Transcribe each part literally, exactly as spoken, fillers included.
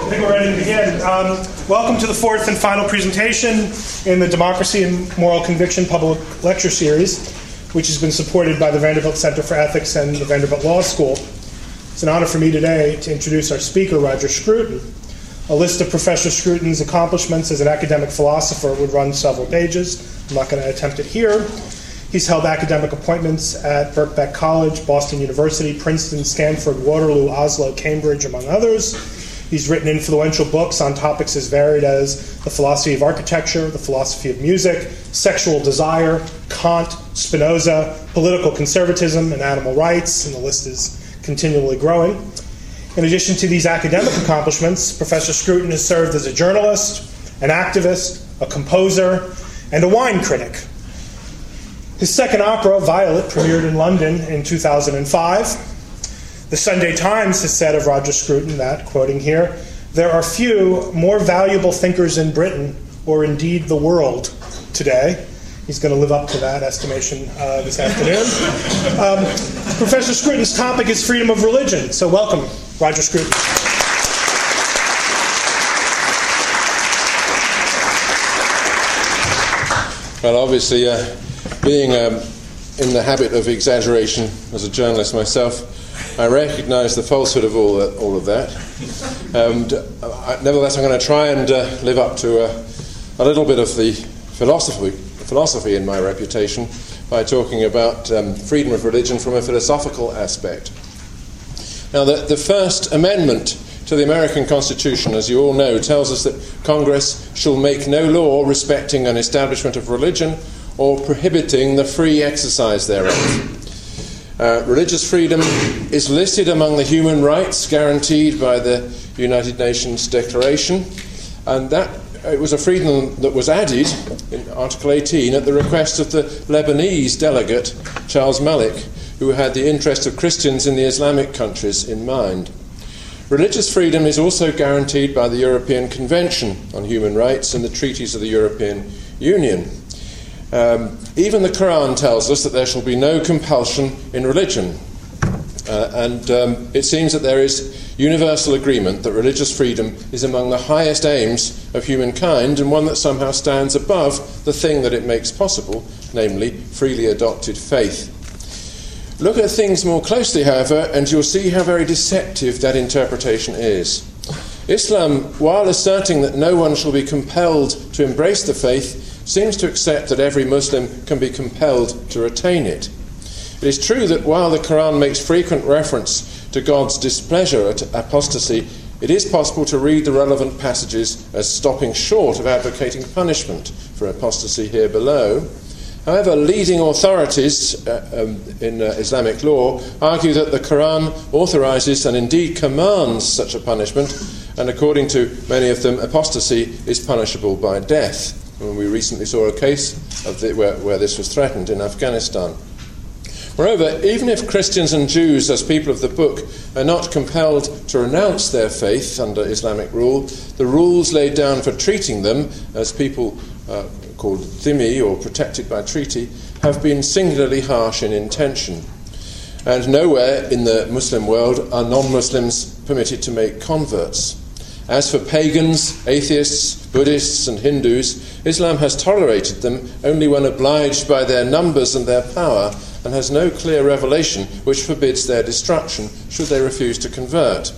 I think we're ready to begin. Um, welcome to the fourth and final presentation in the Democracy and Moral Conviction public lecture series, which has been supported by the Vanderbilt Center for Ethics and the Vanderbilt Law School. It's an honor for me today to introduce our speaker, Roger Scruton. A list of Professor Scruton's accomplishments as an academic philosopher would run several pages. I'm not going to attempt it here. He's held academic appointments at Birkbeck College, Boston University, Princeton, Stanford, Waterloo, Oslo, Cambridge, among others. He's written influential books on topics as varied as the philosophy of architecture, the philosophy of music, sexual desire, Kant, Spinoza, political conservatism, and animal rights, and the list is continually growing. In addition to these academic accomplishments, Professor Scruton has served as a journalist, an activist, a composer, and a wine critic. His second opera, Violet, premiered in London in two thousand five. The Sunday Times has said of Roger Scruton that, quoting here, "There are few more valuable thinkers in Britain, or indeed the world, today." He's going to live up to that estimation uh, this afternoon. Um, Professor Scruton's topic is freedom of religion, so welcome, Roger Scruton. Well, obviously, uh, being um, in the habit of exaggeration as a journalist myself, I recognise the falsehood of all that, all of that. And uh, nevertheless, I'm going to try and uh, live up to uh, a little bit of the philosophy, philosophy in my reputation by talking about um, freedom of religion from a philosophical aspect. Now, the, the First Amendment to the American Constitution, as you all know, tells us that Congress shall make no law respecting an establishment of religion or prohibiting the free exercise thereof. Uh, religious freedom is listed among the human rights guaranteed by the United Nations Declaration, and that it was a freedom that was added in Article eighteen at the request of the Lebanese delegate, Charles Malik, who had the interest of Christians in the Islamic countries in mind. Religious freedom is also guaranteed by the European Convention on Human Rights and the treaties of the European Union. Um, even the Quran tells us that there shall be no compulsion in religion. Uh, and um, it seems that there is universal agreement that religious freedom is among the highest aims of humankind and one that somehow stands above the thing that it makes possible, namely freely adopted faith. Look at things more closely, however, and you'll see how very deceptive that interpretation is. Islam, while asserting that no one shall be compelled to embrace the faith, seems to accept that every Muslim can be compelled to retain it. It is true that while the Quran makes frequent reference to God's displeasure at apostasy, it is possible to read the relevant passages as stopping short of advocating punishment for apostasy here below. However, leading authorities uh, um, in uh, Islamic law argue that the Quran authorises and indeed commands such a punishment, and according to many of them, apostasy is punishable by death. And we recently saw a case of the, where, where this was threatened in Afghanistan. Moreover, even if Christians and Jews, as people of the book, are not compelled to renounce their faith under Islamic rule, the rules laid down for treating them as people uh, called dhimmi, or protected by treaty, have been singularly harsh in intention. And nowhere in the Muslim world are non-Muslims permitted to make converts. As for pagans, atheists, Buddhists and Hindus, Islam has tolerated them only when obliged by their numbers and their power, and has no clear revelation which forbids their destruction should they refuse to convert.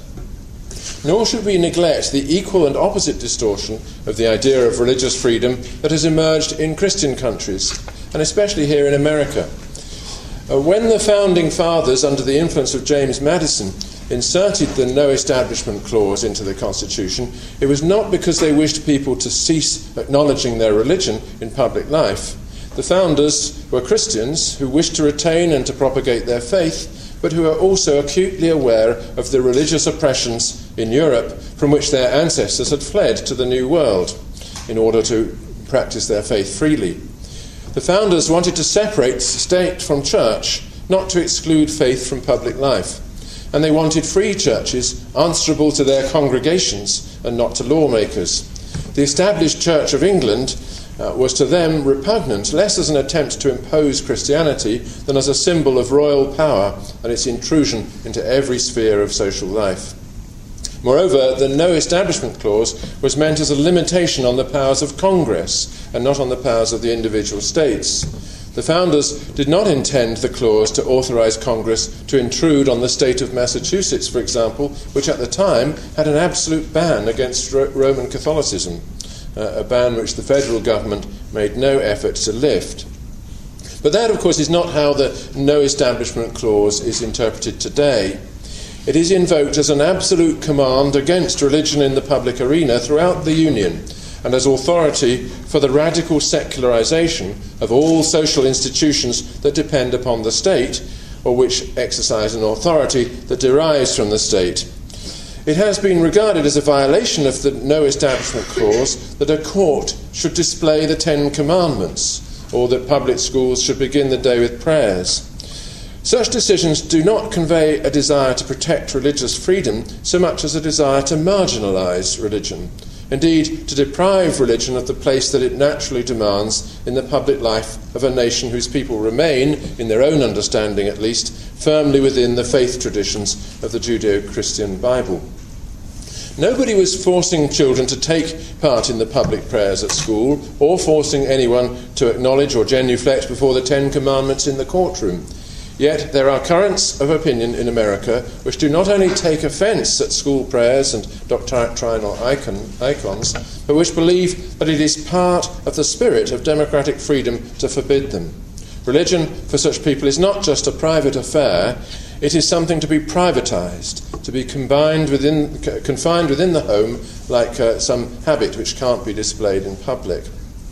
Nor should we neglect the equal and opposite distortion of the idea of religious freedom that has emerged in Christian countries, and especially here in America. Uh, when the Founding Fathers, under the influence of James Madison, inserted the No Establishment Clause into the Constitution, it was not because they wished people to cease acknowledging their religion in public life. The founders were Christians who wished to retain and to propagate their faith, but who are also acutely aware of the religious oppressions in Europe from which their ancestors had fled to the New World in order to practice their faith freely. The founders wanted to separate state from church, not to exclude faith from public life. And they wanted free churches answerable to their congregations and not to lawmakers. The established Church of England uh, was to them repugnant, less as an attempt to impose Christianity than as a symbol of royal power and its intrusion into every sphere of social life. Moreover, the No Establishment Clause was meant as a limitation on the powers of Congress and not on the powers of the individual states. The founders did not intend the clause to authorize Congress to intrude on the state of Massachusetts, for example, which at the time had an absolute ban against Ro- Roman Catholicism, uh, a ban which the federal government made no effort to lift. But that, of course, is not how the No Establishment Clause is interpreted today. It is invoked as an absolute command against religion in the public arena throughout the Union, and as authority for the radical secularization of all social institutions that depend upon the state, or which exercise an authority that derives from the state. It has been regarded as a violation of the No Establishment Clause that a court should display the Ten Commandments, or that public schools should begin the day with prayers. Such decisions do not convey a desire to protect religious freedom so much as a desire to marginalise religion, indeed to deprive religion of the place that it naturally demands in the public life of a nation whose people remain, in their own understanding at least, firmly within the faith traditions of the Judeo-Christian Bible. Nobody was forcing children to take part in the public prayers at school or forcing anyone to acknowledge or genuflect before the Ten Commandments in the courtroom. Yet there are currents of opinion in America which do not only take offence at school prayers and doctrinal icon, icons, but which believe that it is part of the spirit of democratic freedom to forbid them. Religion for such people is not just a private affair, it is something to be privatised, to be combined within, confined within the home like uh, some habit which can't be displayed in public.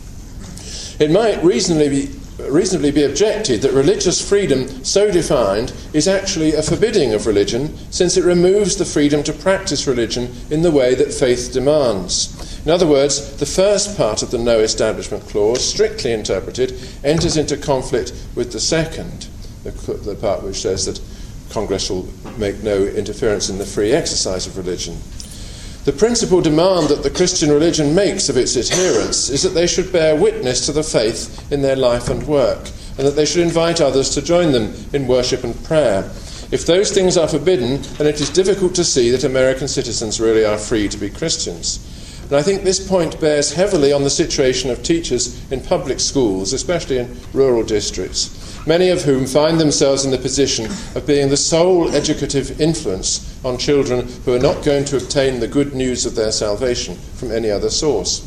It might reasonably be reasonably be objected that religious freedom so defined is actually a forbidding of religion, since it removes the freedom to practice religion in the way that faith demands. In other words, the first part of the No Establishment Clause, strictly interpreted, enters into conflict with the second, the, the part which says that Congress will make no interference in the free exercise of religion. The principal demand that the Christian religion makes of its adherents is that they should bear witness to the faith in their life and work, and that they should invite others to join them in worship and prayer. If those things are forbidden, then it is difficult to see that American citizens really are free to be Christians. And I think this point bears heavily on the situation of teachers in public schools, especially in rural districts, many of whom find themselves in the position of being the sole educative influence on children who are not going to obtain the good news of their salvation from any other source.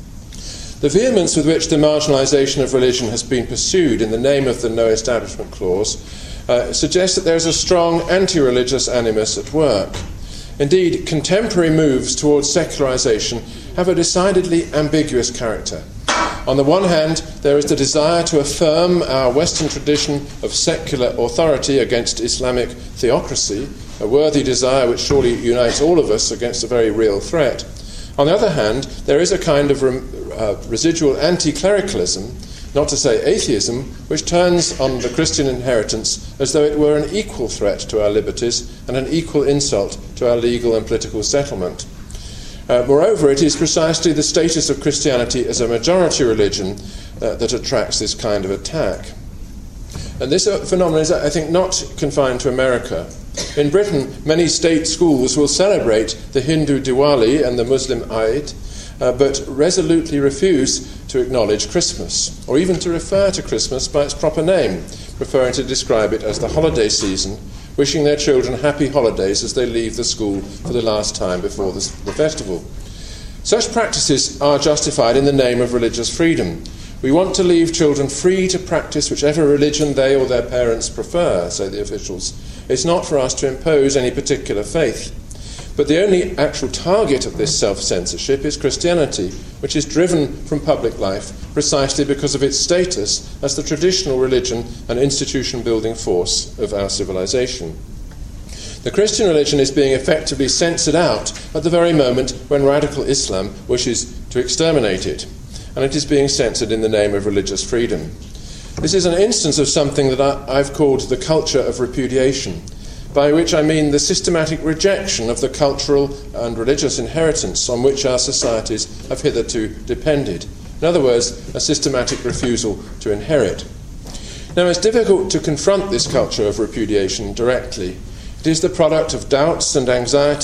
The vehemence with which the marginalisation of religion has been pursued in the name of the No Establishment Clause uh, suggests that there is a strong anti-religious animus at work. Indeed, contemporary moves towards secularisation have a decidedly ambiguous character. On the one hand, there is the desire to affirm our Western tradition of secular authority against Islamic theocracy, a worthy desire which surely unites all of us against a very real threat. On the other hand, there is a kind of rem- uh, residual anti-clericalism, not to say atheism, which turns on the Christian inheritance as though it were an equal threat to our liberties and an equal insult to our legal and political settlement. Uh, moreover, it is precisely the status of Christianity as a majority religion uh, that attracts this kind of attack. And this uh, phenomenon is, I think, not confined to America. In Britain, many state schools will celebrate the Hindu Diwali and the Muslim Eid, uh, but resolutely refuse to acknowledge Christmas, or even to refer to Christmas by its proper name, preferring to describe it as the holiday season, wishing their children happy holidays as they leave the school for the last time before the, the festival. Such practices are justified in the name of religious freedom. We want to leave children free to practice whichever religion they or their parents prefer, say the officials. It's not for us to impose any particular faith. But the only actual target of this self-censorship is Christianity, which is driven from public life precisely because of its status as the traditional religion and institution-building force of our civilization. The Christian religion is being effectively censored out at the very moment when radical Islam wishes to exterminate it, and it is being censored in the name of religious freedom. This is an instance of something that I, I've called the culture of repudiation, by which I mean the systematic rejection of the cultural and religious inheritance on which our societies have hitherto depended. In other words, a systematic refusal to inherit. Now, it's difficult to confront this culture of repudiation directly. It is the product of doubts and anxieties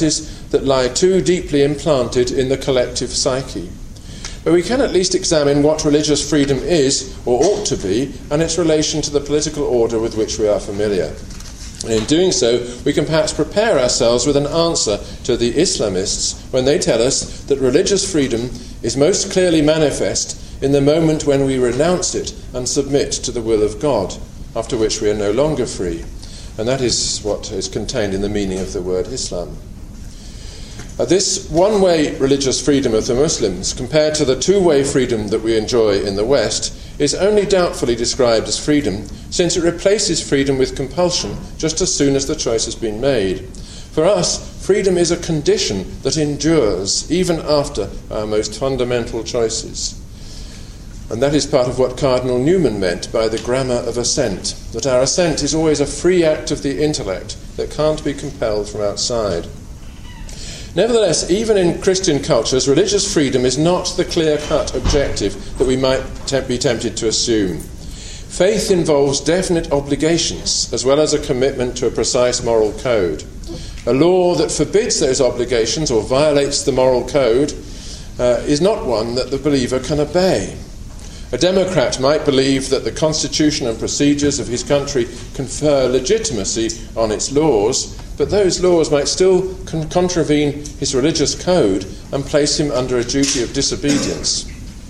that lie too deeply implanted in the collective psyche. But we can at least examine what religious freedom is, or ought to be, and its relation to the political order with which we are familiar. And in doing so, we can perhaps prepare ourselves with an answer to the Islamists when they tell us that religious freedom is most clearly manifest in the moment when we renounce it and submit to the will of God, after which we are no longer free. And that is what is contained in the meaning of the word Islam. Uh, this one-way religious freedom of the Muslims, compared to the two-way freedom that we enjoy in the West, is only doubtfully described as freedom, since it replaces freedom with compulsion just as soon as the choice has been made. For us, freedom is a condition that endures even after our most fundamental choices. And that is part of what Cardinal Newman meant by the grammar of assent, that our assent is always a free act of the intellect that can't be compelled from outside. Nevertheless, even in Christian cultures, religious freedom is not the clear-cut objective that we might te- be tempted to assume. Faith involves definite obligations, as well as a commitment to a precise moral code. A law that forbids those obligations or violates the moral code uh, is not one that the believer can obey. A Democrat might believe that the constitution and procedures of his country confer legitimacy on its laws, but those laws might still con- contravene his religious code and place him under a duty of disobedience.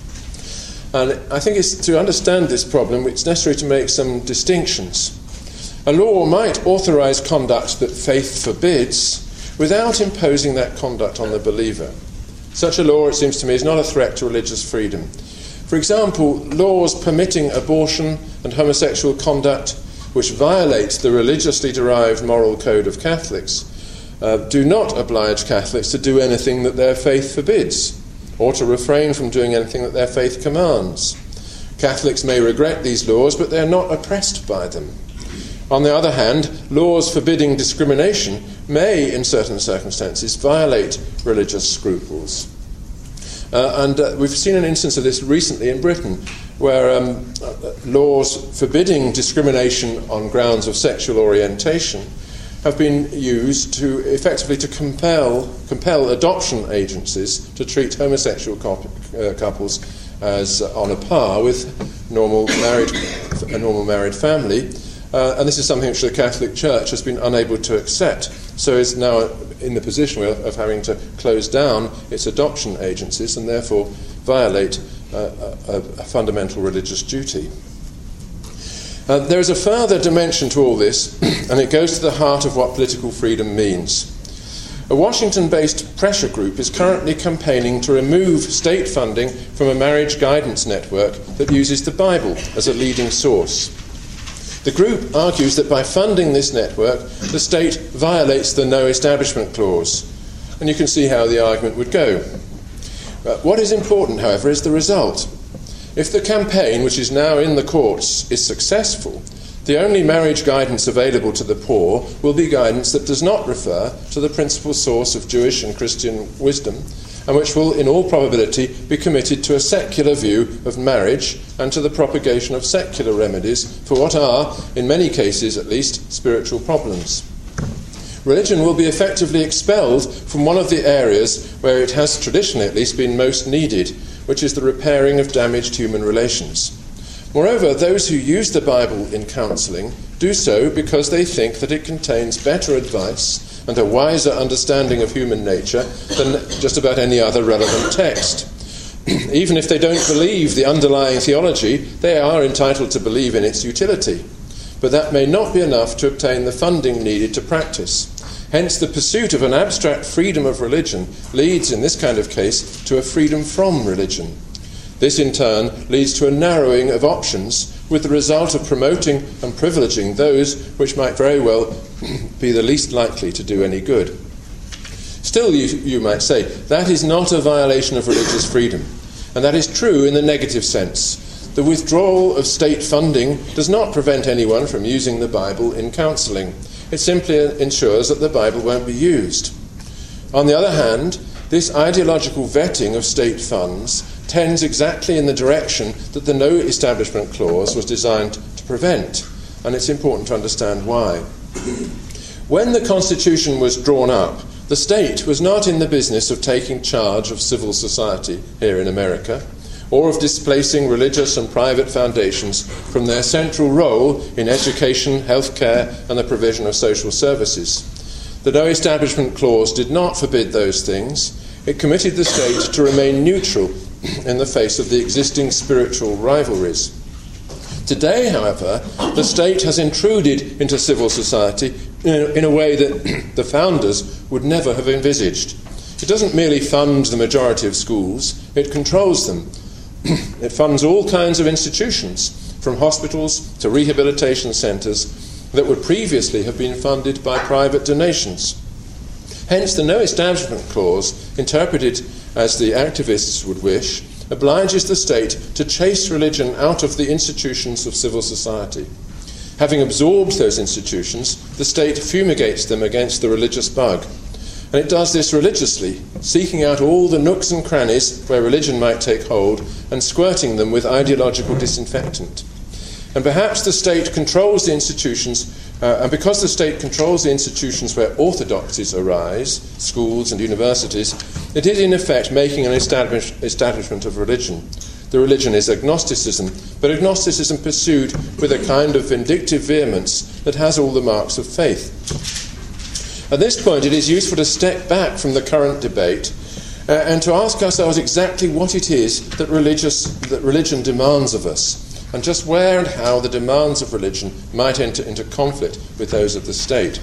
And I think it's to understand this problem, it's necessary to make some distinctions. A law might authorise conduct that faith forbids without imposing that conduct on the believer. Such a law, it seems to me, is not a threat to religious freedom. For example, laws permitting abortion and homosexual conduct which violate the religiously derived moral code of Catholics uh, do not oblige Catholics to do anything that their faith forbids, or to refrain from doing anything that their faith commands. Catholics may regret these laws, but they are not oppressed by them. On the other hand, laws forbidding discrimination may, in certain circumstances, violate religious scruples. Uh, and uh, we've seen an instance of this recently in Britain, where um, uh, laws forbidding discrimination on grounds of sexual orientation have been used to effectively to compel compel adoption agencies to treat homosexual cop- uh, couples as uh, on a par with normal married a normal married family, uh, and this is something which the Catholic Church has been unable to accept. So is now in the position of having to close down its adoption agencies and therefore violate uh, a, a fundamental religious duty. Uh, there is a further dimension to all this, and it goes to the heart of what political freedom means. A Washington-based pressure group is currently campaigning to remove state funding from a marriage guidance network that uses the Bible as a leading source. The group argues that by funding this network, the state violates the No Establishment Clause, and you can see how the argument would go. Uh, what is important, however, is the result. If the campaign, which is now in the courts, is successful, the only marriage guidance available to the poor will be guidance that does not refer to the principal source of Jewish and Christian wisdom, and which will, in all probability, be committed to a secular view of marriage and to the propagation of secular remedies for what are, in many cases at least, spiritual problems. Religion will be effectively expelled from one of the areas where it has traditionally at least been most needed, which is the repairing of damaged human relations. Moreover, those who use the Bible in counselling do so because they think that it contains better advice and a wiser understanding of human nature than just about any other relevant text. Even if they don't believe the underlying theology, they are entitled to believe in its utility. But that may not be enough to obtain the funding needed to practice. Hence, the pursuit of an abstract freedom of religion leads, in this kind of case, to a freedom from religion. This, in turn, leads to a narrowing of options, with the result of promoting and privileging those which might very well be the least likely to do any good. Still, you, you might say, that is not a violation of religious freedom, and that is true in the negative sense. The withdrawal of state funding does not prevent anyone from using the Bible in counselling. It simply ensures that the Bible won't be used. On the other hand, this ideological vetting of state funds tends exactly in the direction that the No Establishment Clause was designed to prevent, and it's important to understand why. When the Constitution was drawn up, The state was not in the business of taking charge of civil society here in America, or of displacing religious and private foundations from their central role in education, healthcare, and the provision of social services. The No Establishment Clause did not forbid those things. It committed the state to remain neutral in the face of the existing spiritual rivalries. Today, however, the state has intruded into civil society in a, in a way that the founders would never have envisaged. It doesn't merely fund the majority of schools, it controls them. It funds all kinds of institutions, from hospitals to rehabilitation centres, that would previously have been funded by private donations. Hence, the No Establishment Clause, interpreted as the activists would wish, obliges the state to chase religion out of the institutions of civil society. Having absorbed those institutions, the state fumigates them against the religious bug. And it does this religiously, seeking out all the nooks and crannies where religion might take hold and squirting them with ideological disinfectant. And perhaps the state controls the institutions, uh, and because the state controls the institutions where orthodoxies arise, schools and universities, it is in effect making an establish- establishment of religion. The religion is agnosticism, but agnosticism pursued with a kind of vindictive vehemence that has all the marks of faith. At this point, it is useful to step back from the current debate uh, and to ask ourselves exactly what it is that, religious, that religion demands of us, and just where and how the demands of religion might enter into conflict with those of the state.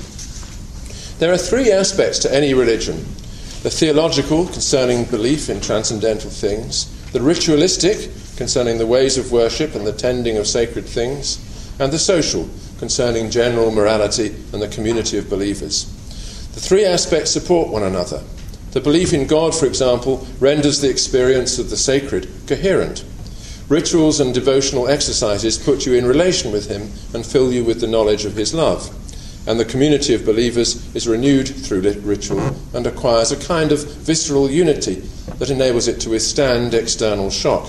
There are three aspects to any religion: the theological, concerning belief in transcendental things; the ritualistic, concerning the ways of worship and the tending of sacred things; and the social, concerning general morality and the community of believers. The three aspects support one another. The belief in God, for example, renders the experience of the sacred coherent. Rituals and devotional exercises put you in relation with him and fill you with the knowledge of his love. And the community of believers is renewed through ritual and acquires a kind of visceral unity that enables it to withstand external shock.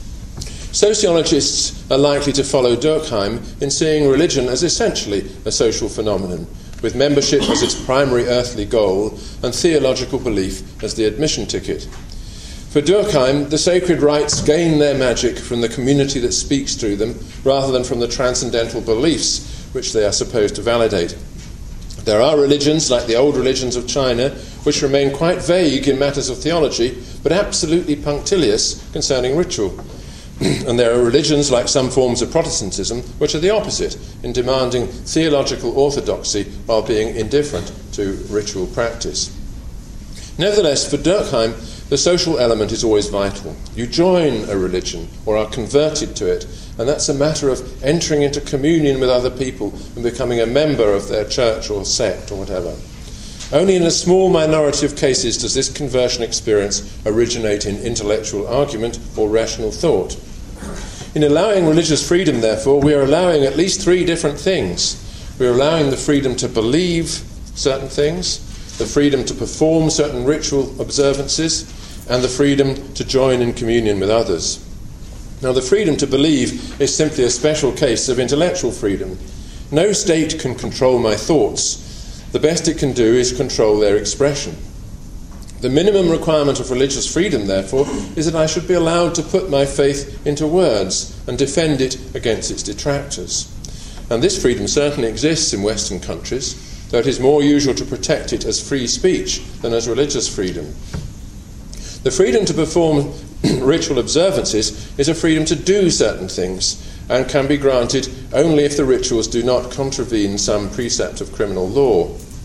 Sociologists are likely to follow Durkheim in seeing religion as essentially a social phenomenon, with membership as its primary earthly goal and theological belief as the admission ticket. For Durkheim, the sacred rites gain their magic from the community that speaks through them rather than from the transcendental beliefs which they are supposed to validate. There are religions, like the old religions of China, which remain quite vague in matters of theology, but absolutely punctilious concerning ritual. And there are religions, like some forms of Protestantism, which are the opposite, in demanding theological orthodoxy while being indifferent to ritual practice. Nevertheless, for Durkheim, the social element is always vital. You join a religion or are converted to it, and that's a matter of entering into communion with other people and becoming a member of their church or sect or whatever. Only in a small minority of cases does this conversion experience originate in intellectual argument or rational thought. In allowing religious freedom, therefore, we are allowing at least three different things. We are allowing the freedom to believe certain things, the freedom to perform certain ritual observances, and the freedom to join in communion with others. Now, the freedom to believe is simply a special case of intellectual freedom. No state can control my thoughts. The best it can do is control their expression. The minimum requirement of religious freedom, therefore, is that I should be allowed to put my faith into words and defend it against its detractors. And this freedom certainly exists in Western countries, though it is more usual to protect it as free speech than as religious freedom. The freedom to perform ritual observances is a freedom to do certain things, and can be granted only if the rituals do not contravene some precept of criminal law.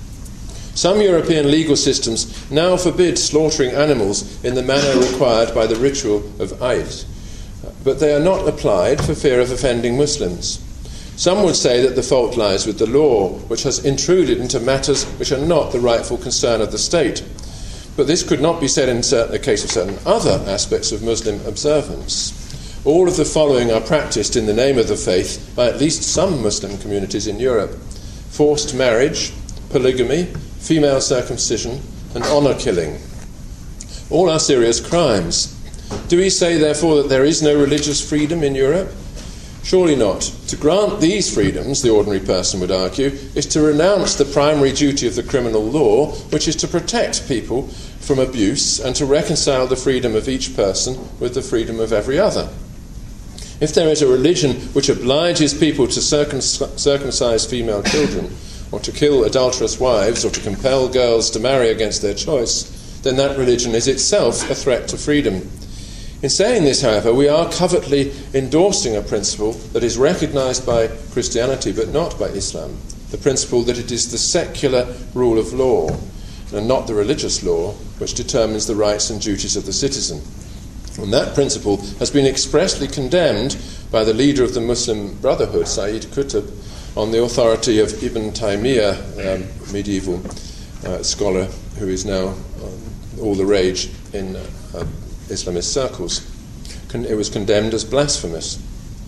Some European legal systems now forbid slaughtering animals in the manner required by the ritual of Eid, but they are not applied for fear of offending Muslims. Some would say that the fault lies with the law, which has intruded into matters which are not the rightful concern of the state. But this could not be said in the case of certain other aspects of Muslim observance. All of the following are practiced in the name of the faith by at least some Muslim communities in Europe: forced marriage, polygamy, female circumcision, and honour killing. All are serious crimes. Do we say, therefore, that there is no religious freedom in Europe? Surely not. To grant these freedoms, the ordinary person would argue, is to renounce the primary duty of the criminal law, which is to protect people from abuse and to reconcile the freedom of each person with the freedom of every other. If there is a religion which obliges people to circum- circumcise female children, or to kill adulterous wives, or to compel girls to marry against their choice, then that religion is itself a threat to freedom. In saying this, however, we are covertly endorsing a principle that is recognized by Christianity but not by Islam, the principle that it is the secular rule of law and not the religious law which determines the rights and duties of the citizen. And that principle has been expressly condemned by the leader of the Muslim Brotherhood, Sayyid Qutb, on the authority of Ibn Taymiyyah, um, medieval uh, scholar who is now um, all the rage in uh, Islamist circles. Con- it was condemned as blasphemous.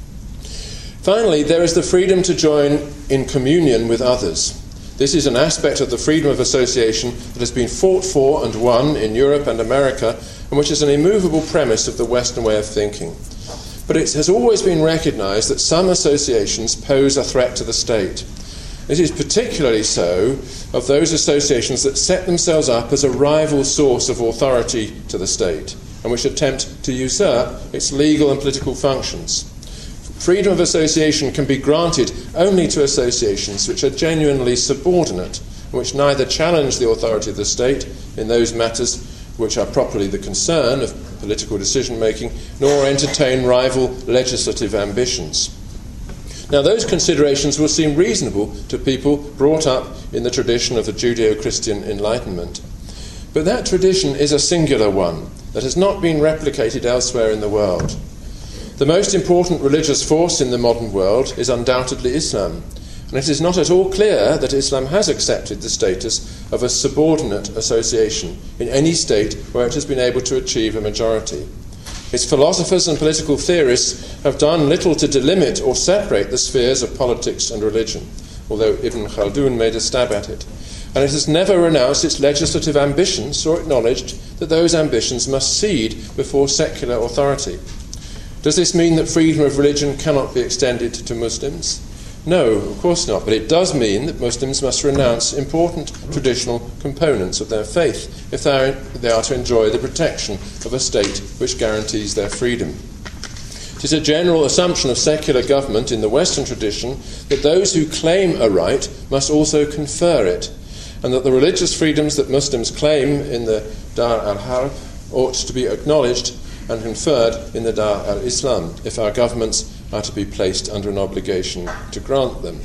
Finally, there is the freedom to join in communion with others. This is an aspect of the freedom of association that has been fought for and won in Europe and America, and which is an immovable premise of the Western way of thinking. But it has always been recognised that some associations pose a threat to the state. This is particularly so of those associations that set themselves up as a rival source of authority to the state, and which attempt to usurp its legal and political functions. Freedom of association can be granted only to associations which are genuinely subordinate, and which neither challenge the authority of the state in those matters which are properly the concern of political decision-making, nor entertain rival legislative ambitions. Now, those considerations will seem reasonable to people brought up in the tradition of the Judeo-Christian Enlightenment. But that tradition is a singular one that has not been replicated elsewhere in the world. The most important religious force in the modern world is undoubtedly Islam, and it is not at all clear that Islam has accepted the status of a subordinate association in any state where it has been able to achieve a majority. Its philosophers and political theorists have done little to delimit or separate the spheres of politics and religion, although Ibn Khaldun made a stab at it. And it has never renounced its legislative ambitions or acknowledged that those ambitions must cede before secular authority. Does this mean that freedom of religion cannot be extended to Muslims? No, of course not, but it does mean that Muslims must renounce important traditional components of their faith if they are, they are to enjoy the protection of a state which guarantees their freedom. It is a general assumption of secular government in the Western tradition that those who claim a right must also confer it, and that the religious freedoms that Muslims claim in the Dar al-Harb ought to be acknowledged and conferred in the Dar al-Islam if our governments are to be placed under an obligation to grant them.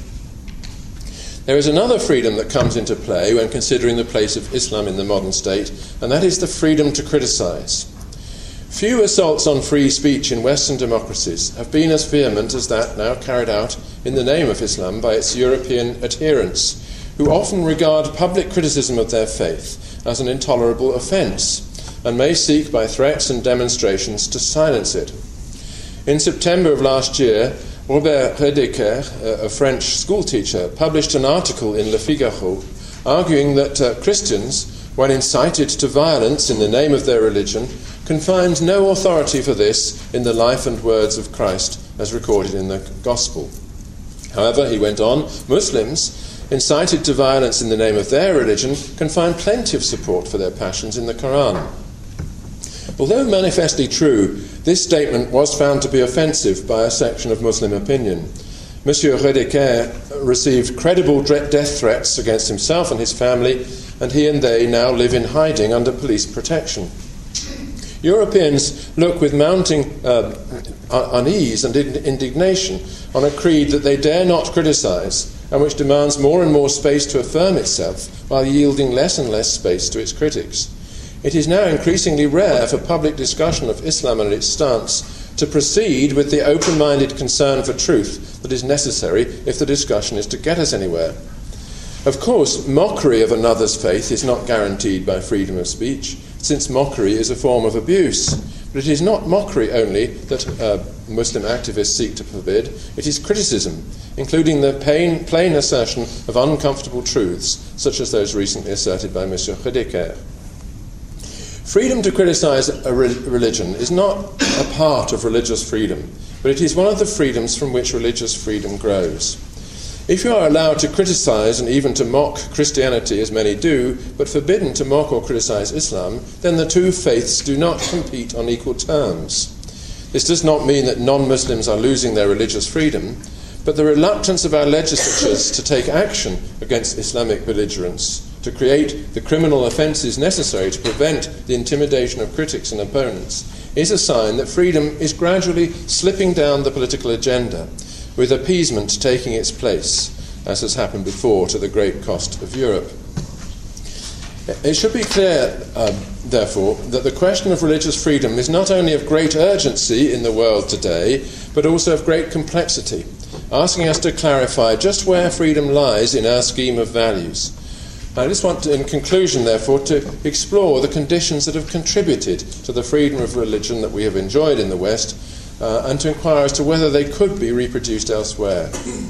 There is another freedom that comes into play when considering the place of Islam in the modern state, and that is the freedom to criticise. Few assaults on free speech in Western democracies have been as vehement as that now carried out in the name of Islam by its European adherents, who often regard public criticism of their faith as an intolerable offence, and may seek by threats and demonstrations to silence it. In September of last year, Robert Redeker, a French schoolteacher, published an article in Le Figaro arguing that uh, Christians, when incited to violence in the name of their religion, can find no authority for this in the life and words of Christ as recorded in the Gospel. However, he went on, Muslims, incited to violence in the name of their religion, can find plenty of support for their passions in the Quran. Although manifestly true, this statement was found to be offensive by a section of Muslim opinion. Monsieur Redeker received credible death threats against himself and his family, and he and they now live in hiding under police protection. Europeans look with mounting uh, unease and indignation on a creed that they dare not criticise, and which demands more and more space to affirm itself while yielding less and less space to its critics. It is now increasingly rare for public discussion of Islam and its stance to proceed with the open-minded concern for truth that is necessary if the discussion is to get us anywhere. Of course, mockery of another's faith is not guaranteed by freedom of speech, since mockery is a form of abuse. But it is not mockery only that uh, Muslim activists seek to forbid, it is criticism, including the pain, plain assertion of uncomfortable truths, such as those recently asserted by Monsieur Redeker. Freedom to criticize a re- religion is not a part of religious freedom, but it is one of the freedoms from which religious freedom grows. If you are allowed to criticize and even to mock Christianity, as many do, but forbidden to mock or criticize Islam, then the two faiths do not compete on equal terms. This does not mean that non-Muslims are losing their religious freedom, but the reluctance of our legislatures to take action against Islamic belligerents, to create the criminal offences necessary to prevent the intimidation of critics and opponents, is a sign that freedom is gradually slipping down the political agenda, with appeasement taking its place, as has happened before to the great cost of Europe. It should be clear, um, therefore, that the question of religious freedom is not only of great urgency in the world today, but also of great complexity, asking us to clarify just where freedom lies in our scheme of values. I just want to, in conclusion, therefore, to explore the conditions that have contributed to the freedom of religion that we have enjoyed in the West, uh, and to inquire as to whether they could be reproduced elsewhere.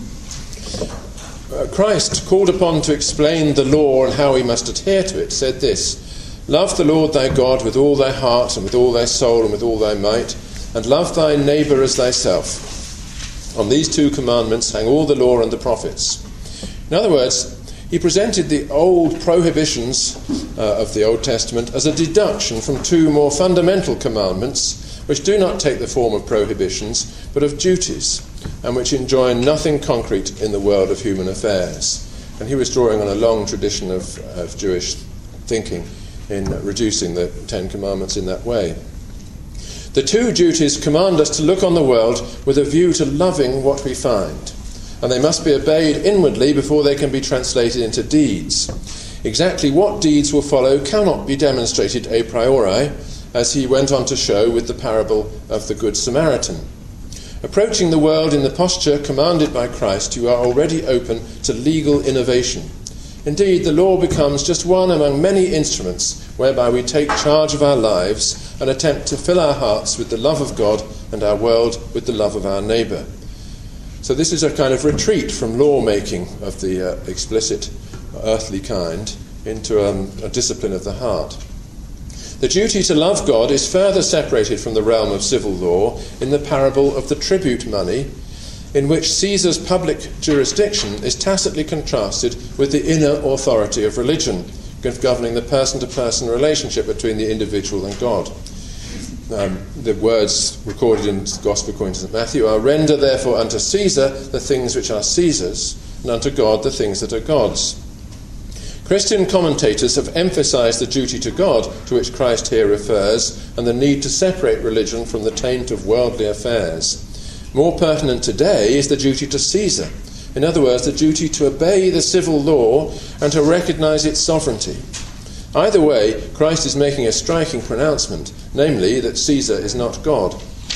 Uh, Christ, called upon to explain the law and how we must adhere to it, said this: "Love the Lord thy God with all thy heart and with all thy soul and with all thy might, and love thy neighbour as thyself. On these two commandments hang all the law and the prophets." In other words, he presented the old prohibitions uh, of the Old Testament as a deduction from two more fundamental commandments, which do not take the form of prohibitions, but of duties, and which enjoin nothing concrete in the world of human affairs. And he was drawing on a long tradition of, of Jewish thinking in reducing the Ten Commandments in that way. The two duties command us to look on the world with a view to loving what we find, and they must be obeyed inwardly before they can be translated into deeds. Exactly what deeds will follow cannot be demonstrated a priori, as he went on to show with the parable of the Good Samaritan. Approaching the world in the posture commanded by Christ, you are already open to legal innovation. Indeed, the law becomes just one among many instruments whereby we take charge of our lives and attempt to fill our hearts with the love of God and our world with the love of our neighbour. So this is a kind of retreat from law-making of the uh, explicit earthly kind into um, a discipline of the heart. The duty to love God is further separated from the realm of civil law in the parable of the tribute money, in which Caesar's public jurisdiction is tacitly contrasted with the inner authority of religion, governing the person-to-person relationship between the individual and God. Um, the words recorded in the Gospel according to Saint Matthew are, "Render therefore unto Caesar the things which are Caesar's, and unto God the things that are God's." Christian commentators have emphasized the duty to God to which Christ here refers, and the need to separate religion from the taint of worldly affairs. More pertinent today is the duty to Caesar. In other words, the duty to obey the civil law and to recognize its sovereignty. Either way, Christ is making a striking pronouncement, namely that Caesar is not God.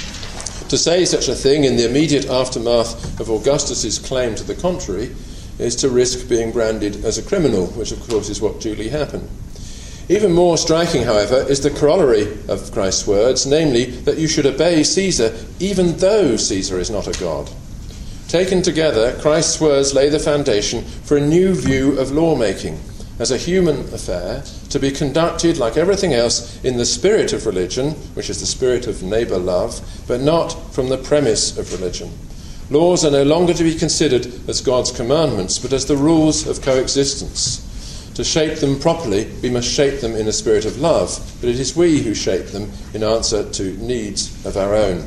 To say such a thing in the immediate aftermath of Augustus's claim to the contrary is to risk being branded as a criminal, which of course is what duly happened. Even more striking, however, is the corollary of Christ's words, namely that you should obey Caesar even though Caesar is not a god. Taken together, Christ's words lay the foundation for a new view of lawmaking as a human affair, to be conducted, like everything else, in the spirit of religion, which is the spirit of neighbour love, but not from the premise of religion. Laws are no longer to be considered as God's commandments, but as the rules of coexistence. To shape them properly, we must shape them in a spirit of love, but it is we who shape them in answer to needs of our own.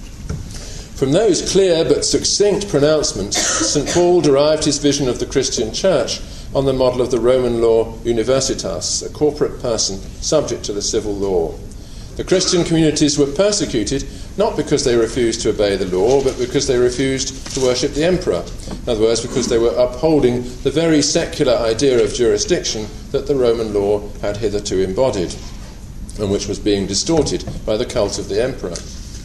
From those clear but succinct pronouncements, Saint Paul derived his vision of the Christian church on the model of the Roman law universitas, a corporate person subject to the civil law. The Christian communities were persecuted not because they refused to obey the law, but because they refused to worship the emperor. In other words, because they were upholding the very secular idea of jurisdiction that the Roman law had hitherto embodied, and which was being distorted by the cult of the emperor.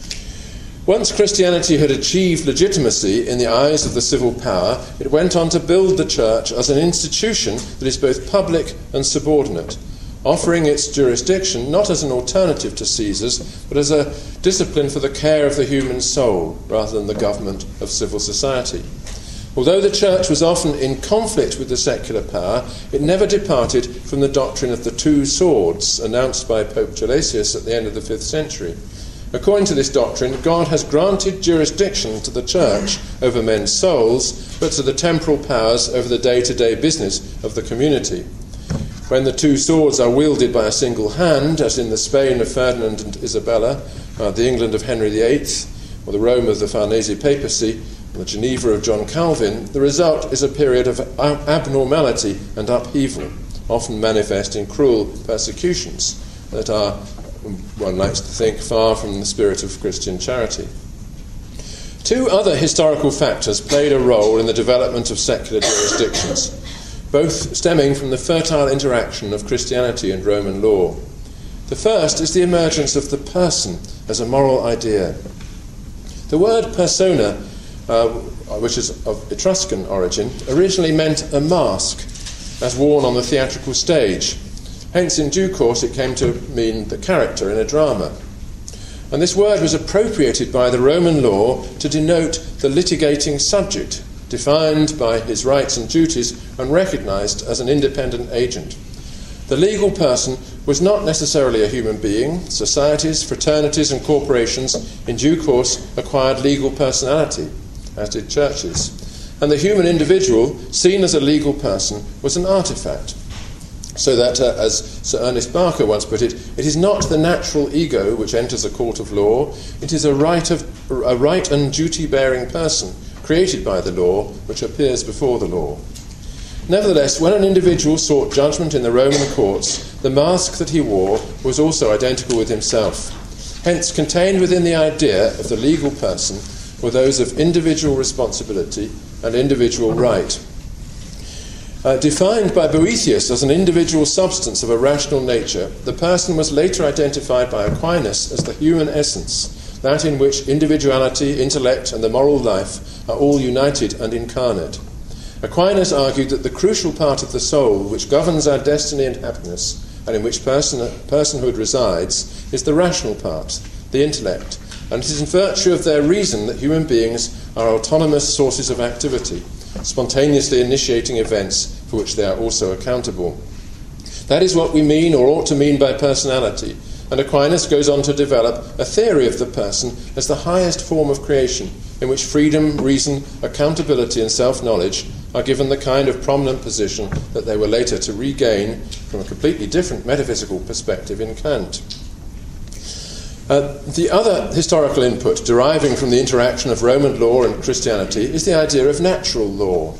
Once Christianity had achieved legitimacy in the eyes of the civil power, it went on to build the church as an institution that is both public and subordinate, offering its jurisdiction not as an alternative to Caesar's, but as a discipline for the care of the human soul, rather than the government of civil society. Although the church was often in conflict with the secular power, it never departed from the doctrine of the two swords announced by Pope Gelasius at the end of the fifth century. According to this doctrine, God has granted jurisdiction to the church over men's souls, but to the temporal powers over the day-to-day business of the community. When the two swords are wielded by a single hand, as in the Spain of Ferdinand and Isabella, uh, the England of Henry the Eighth, or the Rome of the Farnese papacy, the Geneva of John Calvin, the result is a period of abnormality and upheaval, often manifest in cruel persecutions that are, one likes to think, far from the spirit of Christian charity. Two other historical factors played a role in the development of secular jurisdictions, both stemming from the fertile interaction of Christianity and Roman law. The first is the emergence of the person as a moral idea. The word persona, Uh, which is of Etruscan origin, originally meant a mask as worn on the theatrical stage. Hence, in due course, it came to mean the character in a drama. And this word was appropriated by the Roman law to denote the litigating subject, defined by his rights and duties and recognised as an independent agent. The legal person was not necessarily a human being. Societies, fraternities and corporations in due course acquired legal personality, as did churches. And the human individual, seen as a legal person, was an artefact. So that, uh, as Sir Ernest Barker once put it, it is not the natural ego which enters a court of law, it is a right, of, a right and duty-bearing person, created by the law, which appears before the law. Nevertheless, when an individual sought judgment in the Roman courts, the mask that he wore was also identical with himself. Hence, contained within the idea of the legal person were those of individual responsibility and individual right. Uh, defined by Boethius as an individual substance of a rational nature, the person was later identified by Aquinas as the human essence, that in which individuality, intellect, and the moral life are all united and incarnate. Aquinas argued that the crucial part of the soul which governs our destiny and happiness, and in which person, personhood resides, is the rational part, the intellect, and it is in virtue of their reason that human beings are autonomous sources of activity, spontaneously initiating events for which they are also accountable. That is what we mean or ought to mean by personality, and Aquinas goes on to develop a theory of the person as the highest form of creation, in which freedom, reason, accountability and self-knowledge are given the kind of prominent position that they were later to regain from a completely different metaphysical perspective in Kant. Uh, the other historical input deriving from the interaction of Roman law and Christianity is the idea of natural law.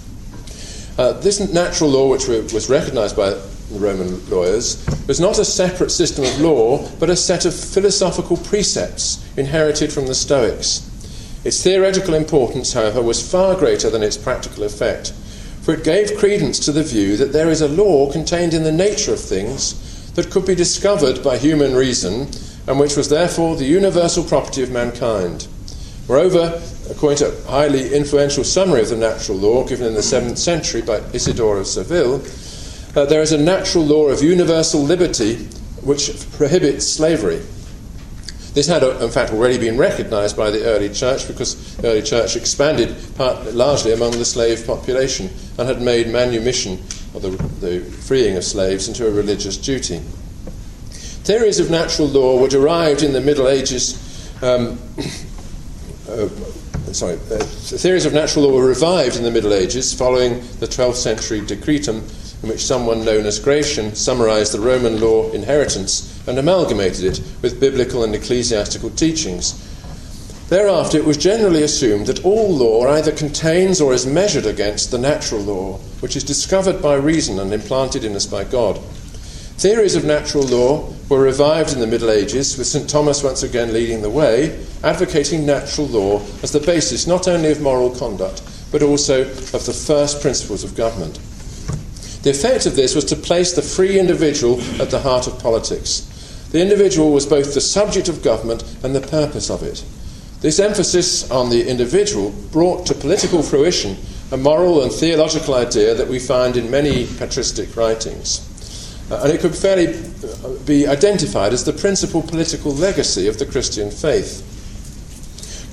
Uh, this natural law, which was recognised by the Roman lawyers, was not a separate system of law, but a set of philosophical precepts inherited from the Stoics. Its theoretical importance, however, was far greater than its practical effect, for it gave credence to the view that there is a law contained in the nature of things that could be discovered by human reason, and which was therefore the universal property of mankind. Moreover, according to a highly influential summary of the natural law given in the seventh century by Isidore of Seville, uh, there is a natural law of universal liberty which prohibits slavery. This had, in fact, already been recognised by the early church, because the early church expanded part, largely among the slave population and had made manumission, or the, the freeing of slaves, into a religious duty. Theories of natural law were derived in the Middle Ages. Um, uh, sorry, uh, theories of natural law were revived in the Middle Ages following the twelfth century decretum, in which someone known as Gratian summarised the Roman law inheritance and amalgamated it with biblical and ecclesiastical teachings. Thereafter, it was generally assumed that all law either contains or is measured against the natural law, which is discovered by reason and implanted in us by God. Theories of natural law were revived in the Middle Ages, with Saint Thomas once again leading the way, advocating natural law as the basis not only of moral conduct, but also of the first principles of government. The effect of this was to place the free individual at the heart of politics. The individual was both the subject of government and the purpose of it. This emphasis on the individual brought to political fruition a moral and theological idea that we find in many patristic writings. Uh, and it could fairly be identified as the principal political legacy of the Christian faith.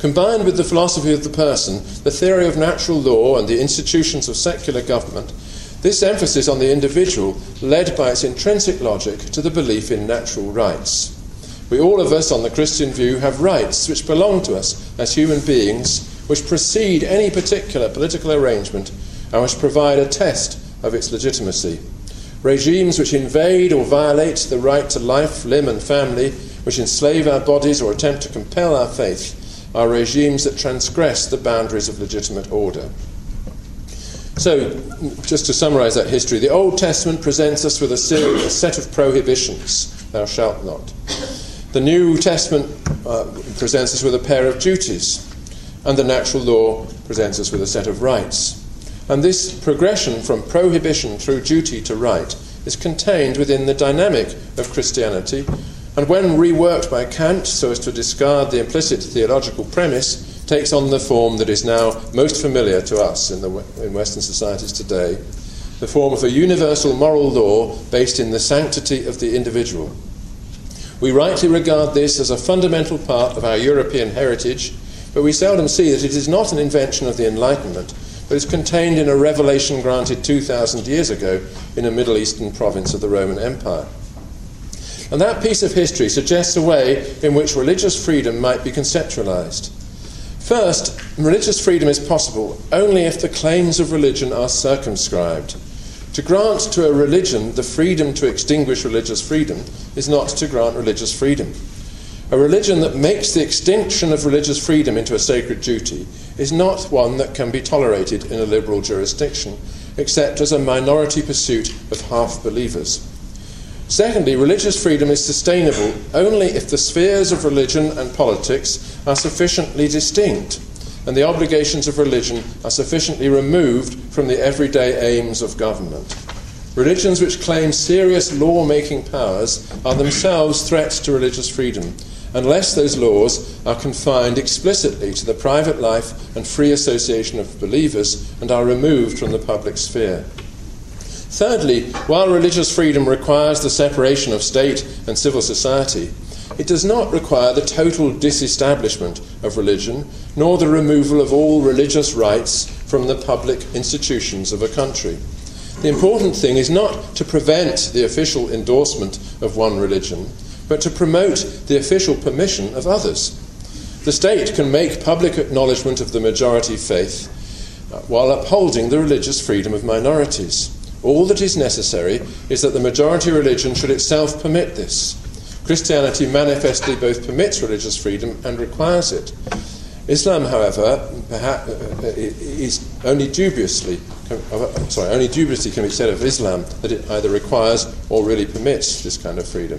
Combined with the philosophy of the person, the theory of natural law and the institutions of secular government, this emphasis on the individual led by its intrinsic logic to the belief in natural rights. We all of us, on the Christian view, have rights which belong to us as human beings, which precede any particular political arrangement and which provide a test of its legitimacy. Regimes which invade or violate the right to life, limb and family, which enslave our bodies or attempt to compel our faith, are regimes that transgress the boundaries of legitimate order. So, just to summarise that history, the Old Testament presents us with a, series, a set of prohibitions, thou shalt not. The New Testament uh, presents us with a pair of duties, and the natural law presents us with a set of rights. And this progression from prohibition through duty to right is contained within the dynamic of Christianity, and when reworked by Kant so as to discard the implicit theological premise, takes on the form that is now most familiar to us in, the, in Western societies today, the form of a universal moral law based in the sanctity of the individual. We rightly regard this as a fundamental part of our European heritage, but we seldom see that it is not an invention of the Enlightenment, but is contained in a revelation granted two thousand years ago in a Middle Eastern province of the Roman Empire. And that piece of history suggests a way in which religious freedom might be conceptualized. First, religious freedom is possible only if the claims of religion are circumscribed. To grant to a religion the freedom to extinguish religious freedom is not to grant religious freedom. A religion that makes the extinction of religious freedom into a sacred duty is not one that can be tolerated in a liberal jurisdiction, except as a minority pursuit of half-believers. Secondly, religious freedom is sustainable only if the spheres of religion and politics are sufficiently distinct, and the obligations of religion are sufficiently removed from the everyday aims of government. Religions which claim serious law-making powers are themselves threats to religious freedom, unless those laws are confined explicitly to the private life and free association of believers and are removed from the public sphere. Thirdly, while religious freedom requires the separation of state and civil society, it does not require the total disestablishment of religion, nor the removal of all religious rights from the public institutions of a country. The important thing is not to prevent the official endorsement of one religion, but to promote the official permission of others. The state can make public acknowledgement of the majority faith uh, while upholding the religious freedom of minorities. All that is necessary is that the majority religion should itself permit this. Christianity manifestly both permits religious freedom and requires it. Islam, however, perhaps, uh, is only dubiously, uh, sorry, only dubiously can be said of Islam that it either requires or really permits this kind of freedom.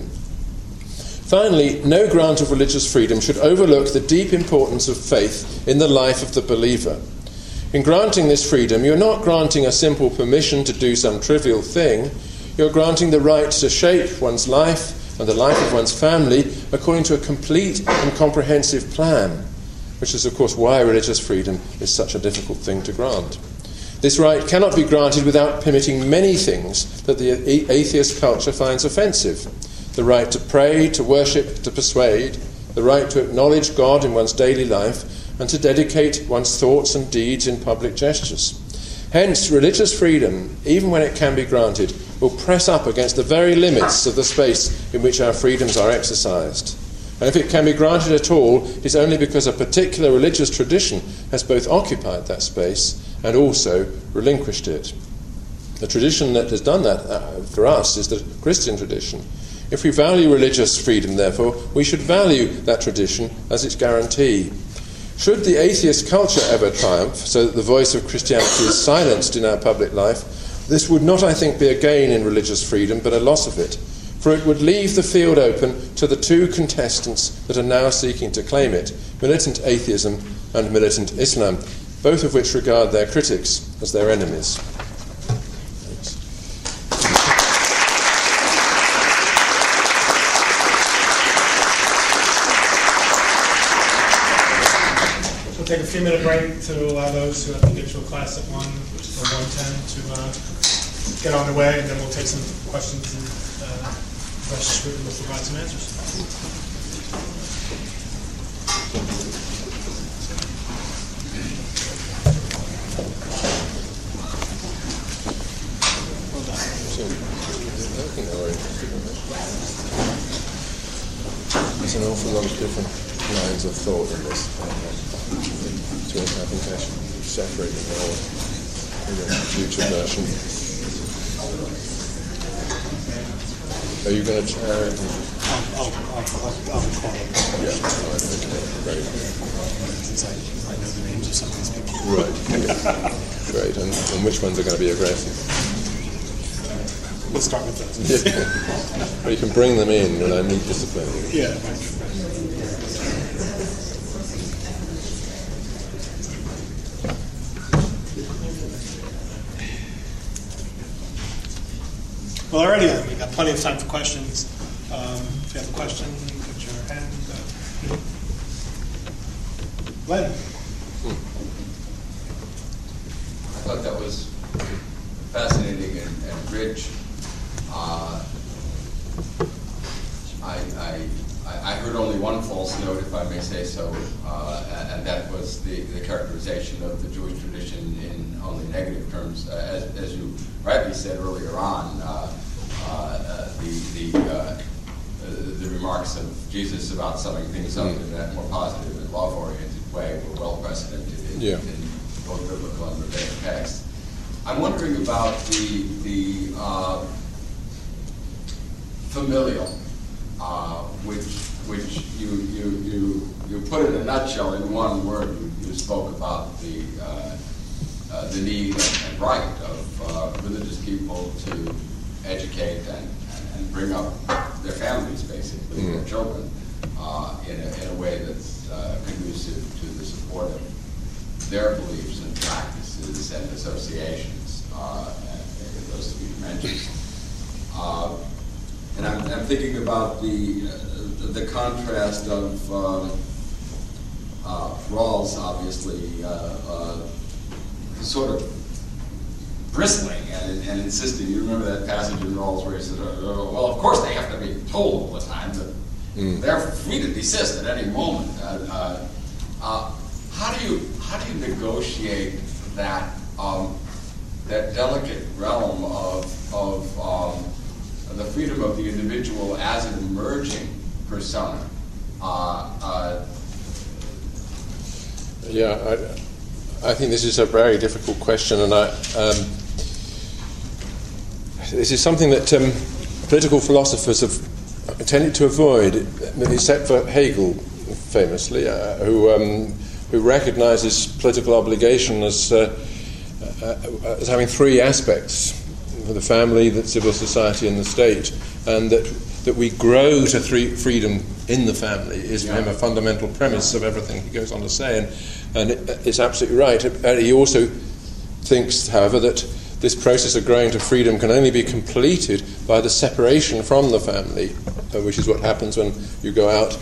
Finally, no grant of religious freedom should overlook the deep importance of faith in the life of the believer. In granting this freedom, you're not granting a simple permission to do some trivial thing. You're granting the right to shape one's life and the life of one's family according to a complete and comprehensive plan, which is, of course, why religious freedom is such a difficult thing to grant. This right cannot be granted without permitting many things that the atheist culture finds offensive. The right to pray, to worship, to persuade, the right to acknowledge God in one's daily life, and to dedicate one's thoughts and deeds in public gestures. Hence, religious freedom, even when it can be granted, will press up against the very limits of the space in which our freedoms are exercised. And if it can be granted at all, it is only because a particular religious tradition has both occupied that space and also relinquished it. The tradition that has done that uh, for us is the Christian tradition. If we value religious freedom, therefore, we should value that tradition as its guarantee. Should the atheist culture ever triumph, so that the voice of Christianity is silenced in our public life, this would not, I think, be a gain in religious freedom, but a loss of it, for it would leave the field open to the two contestants that are now seeking to claim it, militant atheism and militant Islam, both of which regard their critics as their enemies. Take a few minute break to allow those who have to get to a class at one or one ten to uh, get on their way, and then we'll take some questions and uh, questions and we'll provide some answers. an awful lot of different lines of thought in this. To, I think I should separate them all in the future version. Are you going to try? Uh, I'll, I'll, I'll, I'll call it. Yeah, right, okay, great. Since I, I know the names of some of these people. Right, okay. Great. And, and which ones are going to be aggressive? We'll start with those. Yeah. Well, you can bring them in when I need discipline. Yeah. Well, alrighty then. We've got plenty of time for questions. Um, if you have a question, put your hand up. Glenn. I thought that was fascinating and, and rich. Uh, I, I, I heard only one false note, if I may say so, uh, and that was the, the characterization of the Jewish tradition in only negative terms. Uh, as, as you rightly said earlier on, uh, uh, the, the, uh, the remarks of Jesus about summing things up mm. in that more positive and love-oriented way were well precedented in, yeah. in both biblical and rabbinic texts. I'm wondering about the the uh, familial, uh, which which you you you you put in a nutshell in one word. You, you spoke about the uh, uh, the need and, and right of uh, religious people to educate and, and bring up their families, basically mm. their children, uh, in a in a way that's uh, conducive to the support of their beliefs and practices and associations, uh, and those three dimensions. Uh, and I'm, I'm thinking about the uh, the contrast of um, uh, Rawls, obviously, uh, uh, sort of bristling and, and insisting. You remember that passage in Rawls where he said, oh, "Well, of course they have to be told all the time, but mm. they're free to desist at any moment." Uh, uh, uh, how do you how do you negotiate that um, that delicate realm of of um, the freedom of the individual as an emerging persona? Uh, uh, yeah, I, I think this is a very difficult question, and I, um, this is something that um, political philosophers have tended to avoid, except for Hegel, famously, uh, who um, who recognises political obligation as uh, uh, as having three aspects: the family, the civil society, and the state, and that that we grow to three, freedom in the family is for him a fundamental premise of everything he goes on to say, and and it, it's absolutely right. And he also thinks, however, that this process of growing to freedom can only be completed by the separation from the family, uh, which is what happens when you go out,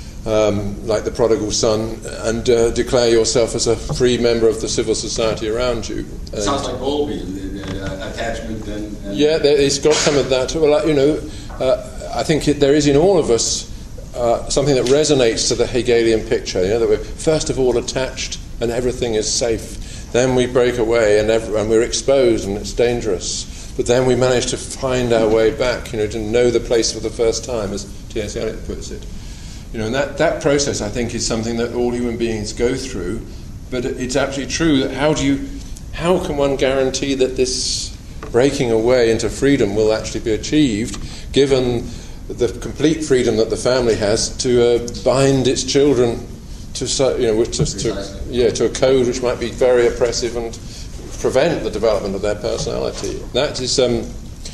um, like the prodigal son, and uh, declare yourself as a free member of the civil society around you. It sounds like Bowlby, the, the uh, attachment and, and... Yeah, there, it's got some of that. Well, you know, uh, I think it, there is in all of us uh, something that resonates to the Hegelian picture, you know, that we're first of all attached and everything is safe. Then we break away and, every, and we're exposed and it's dangerous. But then we manage to find our way back, you know, to know the place for the first time, as T S Eliot puts it. You know, and that, that process, I think, is something that all human beings go through. But it's absolutely true that how do you, how can one guarantee that this breaking away into freedom will actually be achieved, given the complete freedom that the family has to uh, bind its children to, you know, to, to, yeah, to a code which might be very oppressive and prevent the development of their personality. That is, um,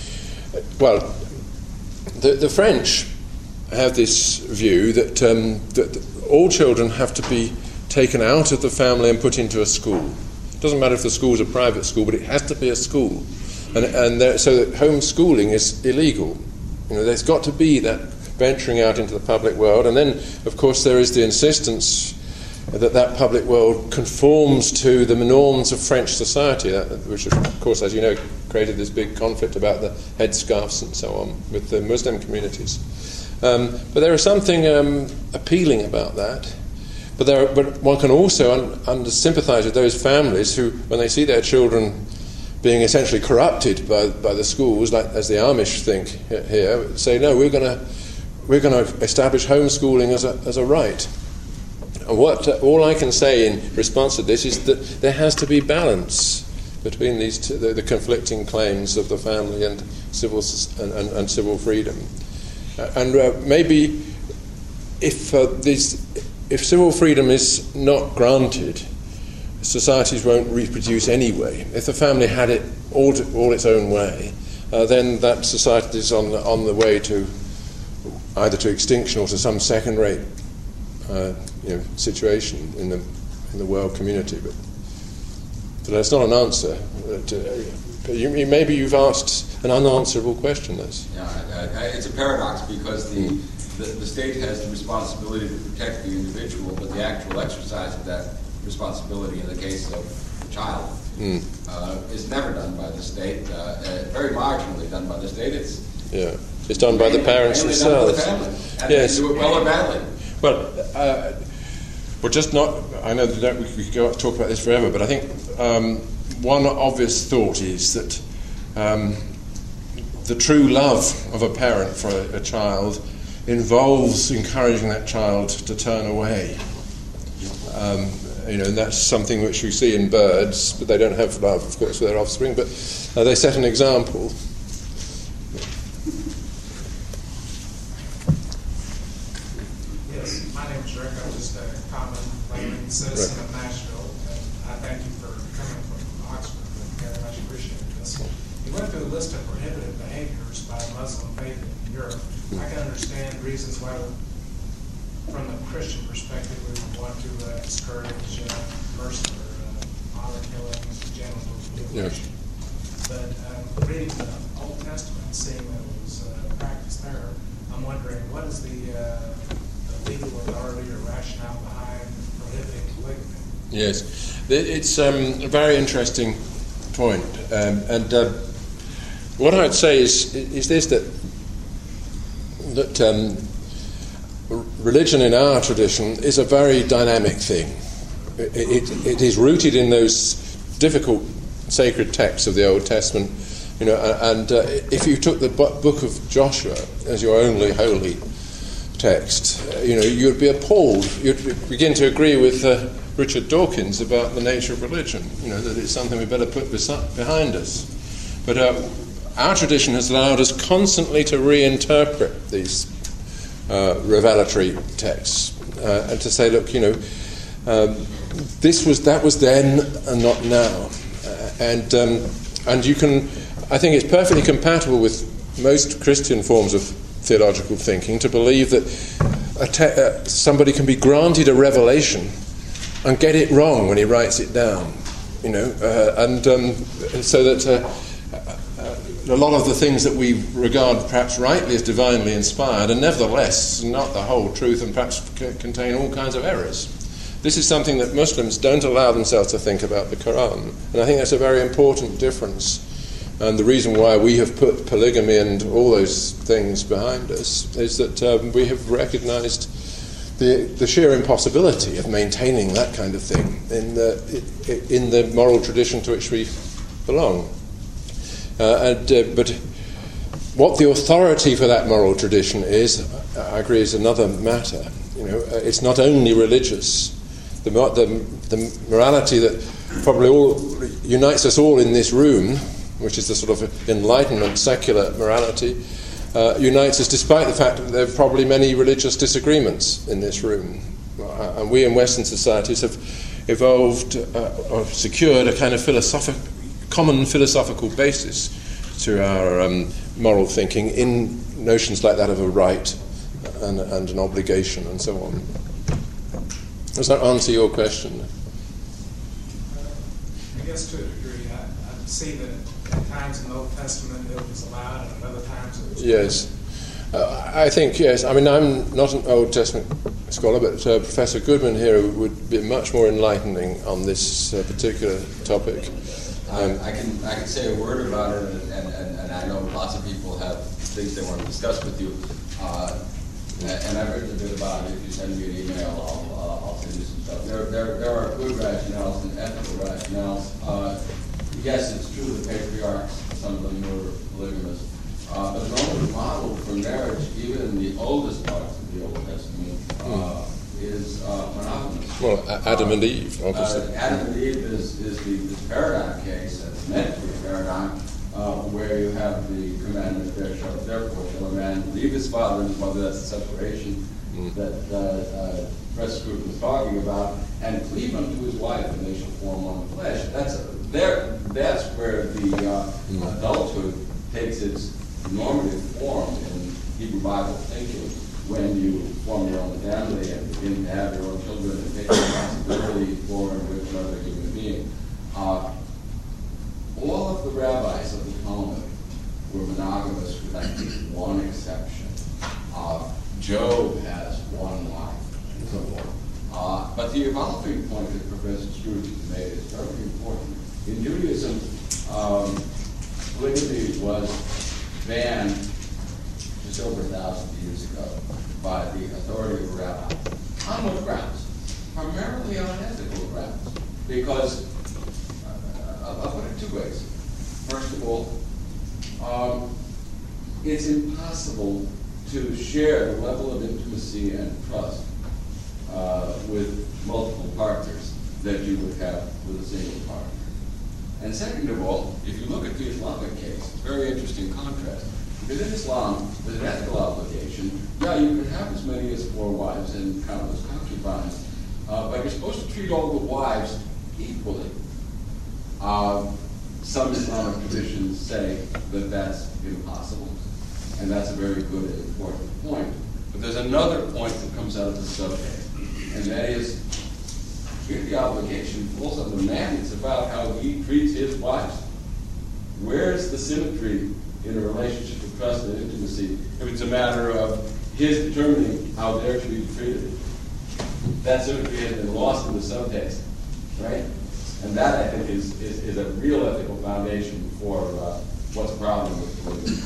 well, the, the French have this view that, um, that all children have to be taken out of the family and put into a school. It doesn't matter if the school is a private school, but it has to be a school. And, and there, so that homeschooling is illegal. You know, there's got to be that venturing out into the public world, and then, of course, there is the insistence that that public world conforms to the norms of French society, which, of course, as you know, created this big conflict about the headscarves and so on with the Muslim communities. Um, but there is something um, appealing about that. But, there are, but one can also un, under sympathise with those families who, when they see their children being essentially corrupted by by the schools, like as the Amish think here, say, no, we're going to we're going to establish homeschooling as a, as a right. And what, uh, all I can say in response to this is that there has to be balance between these two, the, the conflicting claims of the family and civil, and, and, and civil freedom. Uh, and uh, maybe if, uh, these, if civil freedom is not granted, societies won't reproduce anyway. If the family had it all, to, all its own way, uh, then that society is on the, on the way to either to extinction or to some second-rate uh, you know, situation in the in the world community. But, but that's not an answer. But, uh, you, you, maybe you've asked an unanswerable question. That's yeah, uh, it's a paradox because the, the the state has the responsibility to protect the individual, but the actual exercise of that responsibility in the case of the child mm. uh, is never done by the state. Uh, uh, very marginally done by the state. It's yeah, it's done by the parents themselves. The yes, they do it well or badly. Well, uh, we're just not. I know that we could go talk about this forever, but I think um, one obvious thought is that um, the true love of a parent for a, a child involves encouraging that child to turn away. Um, you know, and that's something which we see in birds, but they don't have love, of course, for their offspring. But uh, they set an example. Yes, my name is Rick. I'm just a common layman citizen Right. of Nashville, and I thank you for coming from Oxford. I very much appreciate this. You went through a list of prohibited behaviors by Muslim faith in Europe. I can understand reasons why, from the Christian perspective, we would want to uh, discourage uh, murder, uh, honor killings, genital mutilation. But um, reading the Old Testament, seeing that it was uh, practiced there, I'm wondering what is the, uh, the legal authority or rationale behind prohibiting polygamy? Yes, it's um, a very interesting point, um, and uh, what I'd say is is this that that. Um, Religion in our tradition is a very dynamic thing. It, it, it is rooted in those difficult sacred texts of the Old Testament, you know. And uh, if you took the book of Joshua as your only holy text, you know, you'd be appalled. You'd begin to agree with uh, Richard Dawkins about the nature of religion. You know, that it's something we better put behind us. But uh, our tradition has allowed us constantly to reinterpret these Uh, revelatory texts, uh, and to say, look, you know, um, this was that was then and not now, uh, and um, and you can, I think it's perfectly compatible with most Christian forms of theological thinking to believe that a te- uh, somebody can be granted a revelation and get it wrong when he writes it down, you know, uh, and um, so that. Uh, A lot of the things that we regard perhaps rightly as divinely inspired are nevertheless not the whole truth and perhaps c- contain all kinds of errors. This is something that Muslims don't allow themselves to think about the Quran, and I think that's a very important difference. And the reason why we have put polygamy and all those things behind us is that um, we have recognized the, the sheer impossibility of maintaining that kind of thing in the, in the moral tradition to which we belong. Uh, and, uh, but what the authority for that moral tradition is, I agree, is another matter. You know, it's not only religious. The, the, the morality that probably all unites us all in this room, which is the sort of Enlightenment secular morality, uh, unites us despite the fact that there are probably many religious disagreements in this room. Uh, and we in Western societies have evolved uh, or secured a kind of philosophical common philosophical basis to our um, moral thinking in notions like that of a right and, and an obligation and so on. Does that answer your question? Uh, I guess to a degree, I, I see that at times in the Old Testament it was allowed and at other times it was Yes. Uh, I think, yes. I mean, I'm not an Old Testament scholar, but uh, Professor Goodman here would be much more enlightening on this uh, particular topic. Um, I can I can say a word about it, and, and, and I know lots of people have things they want to discuss with you. Uh, and I've written a bit about it. If you send me an email, I'll, uh, I'll send you some stuff. There, there, there are good rationales and ethical rationales. Uh, yes, it's true that patriarchs, some of them were polygamous, uh, the normative model for marriage, even in the oldest parts of the Old Testament, uh, is uh, monogamous. Well, Adam and Eve, obviously. Uh, Adam and Eve is, is the this paradigm case, and it's meant to be a paradigm, uh, where you have the commandment, there shall, therefore shall a man leave his father and his mother, that's the separation mm. that uh, uh, Professor Scruton was talking about, and cleave unto his wife, and they shall form one flesh. That's, there, that's where the uh, mm. adulthood takes its normative form in Hebrew Bible thinking, when you form your own family and begin to have your own children and take responsibility for and with another human being. Uh, all of the rabbis of the Talmud were monogamous with, I think, one exception. Uh, Job has one wife, and so forth. Uh, but the evolving point that Professor Scrooge made is very important. In Judaism, um, polygamy was banned just over a thousand years ago by the authority of a rabbi. On what grounds? Primarily on ethical grounds. Because, uh, I'll put it two ways. First of all, um, it's impossible to share the level of intimacy and trust uh, with multiple partners that you would have with a single partner. And second of all, if you look at the Islamic case, it's a very interesting contrast. Because in Islam, there's an ethical obligation. Yeah, you can have as many as four wives and countless concubines, uh, but you're supposed to treat all the wives equally. Uh, some Islamic traditions say that that's impossible, and that's a very good and important point. But there's another point that comes out of the subject, and that is, here the obligation falls on the man. It's about how he treats his wives. Where's the symmetry in a relationship of trust and intimacy if it's a matter of his determining how they're to be treated? That symmetry has been lost in the subtext, right? And that, I think, is, is, is a real ethical foundation for uh, what's a problem with polygamy.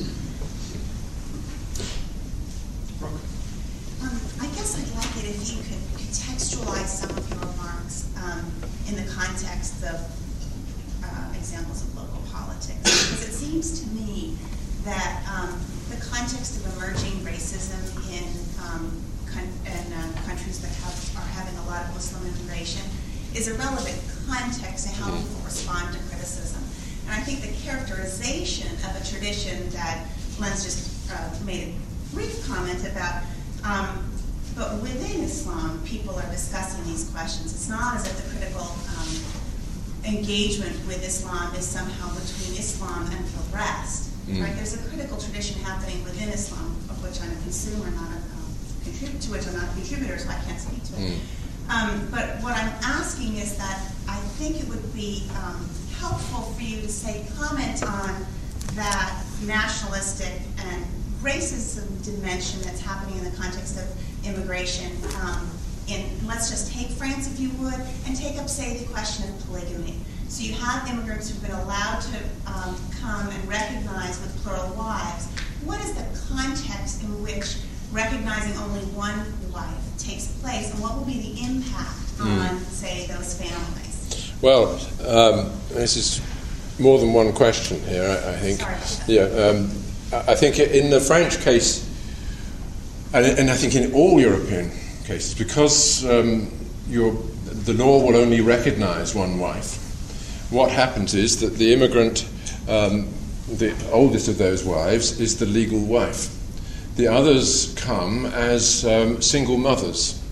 Um, I guess I'd like it if you could contextualize some of your remarks um, in the context of uh, examples of local politics. Because it seems to me that um, the context of emerging racism in, um, con- in uh, countries that have, are having a lot of Muslim immigration is a relevant context to how people respond to criticism. And I think the characterization of a tradition that Len's just uh, made a brief comment about, um, but within Islam, people are discussing these questions. It's not as if the critical um, engagement with Islam is somehow between Islam and the rest. Mm. Right? There's a critical tradition happening within Islam, of which I'm a consumer, not a um, contrib- to which I'm not a contributor, so I can't speak to it. Mm. Um, but what I'm asking is that I think it would be um, helpful for you to say, comment on that nationalistic and racism dimension that's happening in the context of immigration. Um, in, let's just take France, if you would, and take up, say, the question of polygamy. So you have immigrants who've been allowed to um, come and recognize with plural wives. What is the context in which recognizing only one wife takes place, and what will be the impact mm. on, say, those families? Well, um, this is more than one question here, I, I think. Sorry. Yeah, um, I think in the French case, and, and I think in all European cases, because um, you're, the law will only recognize one wife, what happens is that the immigrant, um, the oldest of those wives, is the legal wife. The others come as um, single mothers.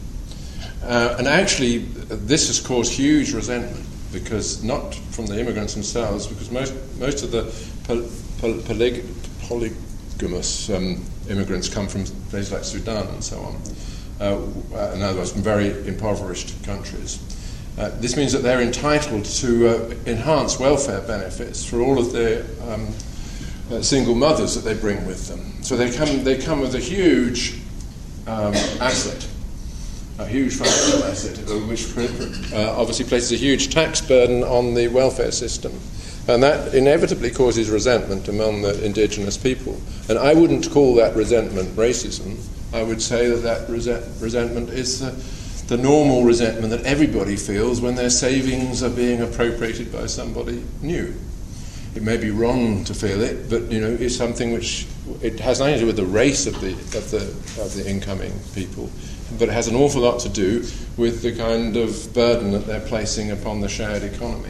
Uh, and actually, this has caused huge resentment, because not from the immigrants themselves, because most most of the pol- pol- polyg- polygamous um, immigrants come from places like Sudan and so on. Uh, in other words, from very impoverished countries. Uh, this means that they're entitled to uh, enhanced welfare benefits for all of their um, uh, single mothers that they bring with them. So they come they come with a huge um, asset, a huge financial asset, which uh, obviously places a huge tax burden on the welfare system. And that inevitably causes resentment among the indigenous people. And I wouldn't call that resentment racism. I would say that that resent- resentment is the, the normal resentment that everybody feels when their savings are being appropriated by somebody new. it may be wrong to feel it, but you know, it's something which it has nothing to do with the race of the of the of the incoming people, but it has an awful lot to do with the kind of burden that they're placing upon the shared economy.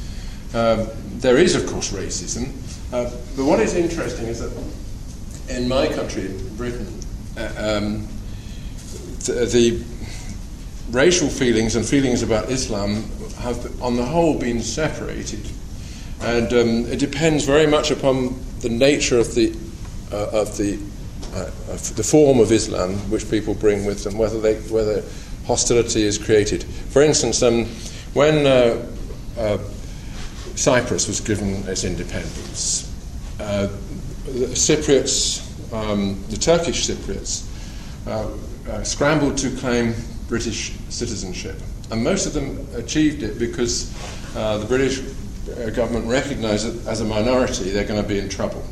Um, there is, of course, racism, uh, but what is interesting is that in my country, in Britain, uh, um, the, the racial feelings and feelings about Islam have, on the whole, been separated. And um, it depends very much upon the nature of the uh, of the uh, of the form of Islam which people bring with them, whether they whether hostility is created. For instance, um, when uh, uh, Cyprus was given its independence, uh, the Cypriots, um, the Turkish Cypriots, uh, uh, scrambled to claim British citizenship, and most of them achieved it because uh, the British uh, government recognised that as a minority they're going to be in trouble,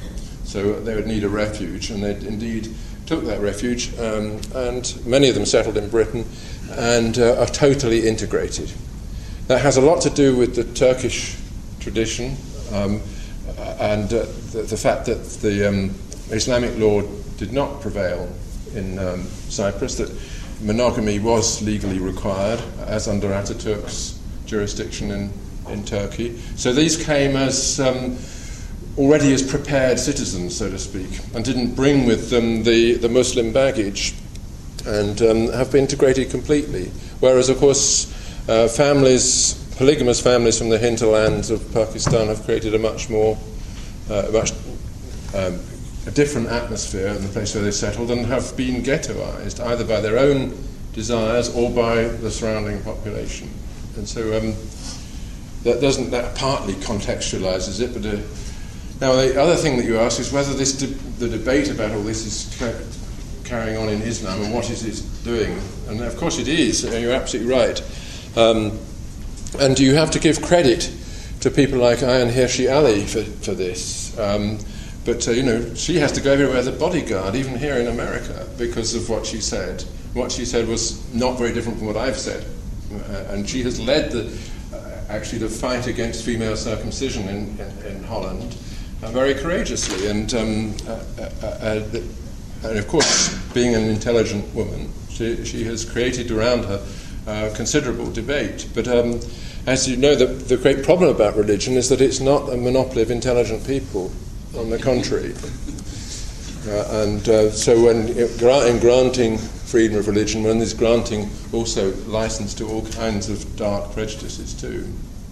so they would need a refuge, and they indeed took that refuge, um, and many of them settled in Britain and uh, are totally integrated. That has a lot to do with the Turkish tradition um, and uh, the, the fact that the um, Islamic law did not prevail in um, Cyprus, that monogamy was legally required, as under Ataturk's jurisdiction in, in Turkey. So these came as um, already as prepared citizens, so to speak, and didn't bring with them the, the Muslim baggage, and um, have been integrated completely. Whereas, of course, uh, families, polygamous families from the hinterlands of Pakistan have created a much more, uh, much um, a different atmosphere in the place where they settled, and have been ghettoized either by their own desires or by the surrounding population. And so um, that doesn't that partly contextualizes it. But uh, now the other thing that you ask is whether this de- the debate about all this is ca- carrying on in Islam, and what is it doing? And of course it is. You're absolutely right. Um, and you have to give credit to people like Ayaan Hirsi Ali for, for this. Um, But, uh, you know, she has to go everywhere as a bodyguard, even here in America, because of what she said. What she said was not very different from what I've said. Uh, and she has led, the, uh, actually, the fight against female circumcision in, in, in Holland uh, very courageously. And, um, uh, uh, uh, and, of course, being an intelligent woman, she, she has created around her uh, considerable debate. But um, as you know, the, the great problem about religion is that it's not a monopoly of intelligent people. On the contrary. Uh, and uh, so when in granting freedom of religion, one is granting also license to all kinds of dark prejudices too.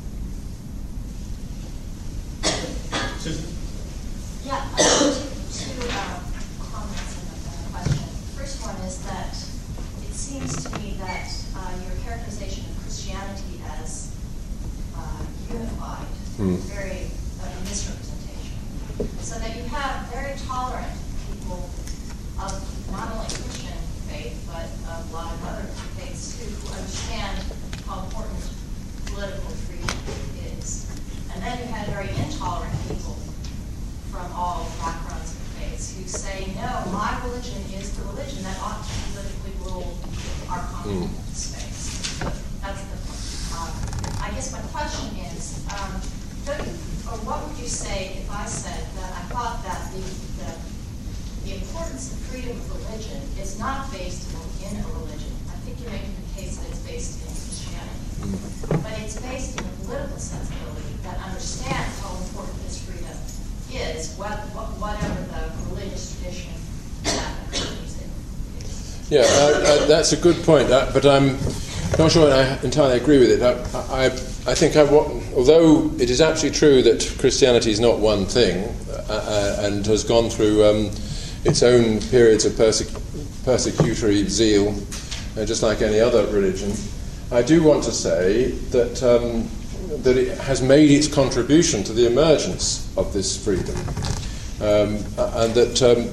Yeah, I have two uh, comments and a question. The first one is that it seems to me that uh, your characterization of Christianity as uh, unified Hmm. is very uh, misrepresentation. So that you have very tolerant people of not only Christian faith, but of a lot of other faiths too, who understand how important political freedom is. And then you had very intolerant people from all backgrounds and faiths who say, no, my religion is the religion that ought to politically rule our common mm. space. So that's the point. Um, I guess my question is, um, don't you, or what would you say if I said that I thought that the, the, the importance of freedom of religion is not based in a religion? I think you're making the case that it's based in Christianity. But it's based in a political sensibility that understands how important this freedom is, what, whatever the religious tradition that accompanies it is. Yeah, uh, uh, that's a good point, uh, but I'm not sure I entirely agree with it. I, I, I think, I've, although it is absolutely true that Christianity is not one thing uh, and has gone through um, its own periods of persec- persecutory zeal, uh, just like any other religion, I do want to say that um, that it has made its contribution to the emergence of this freedom, um, and that um,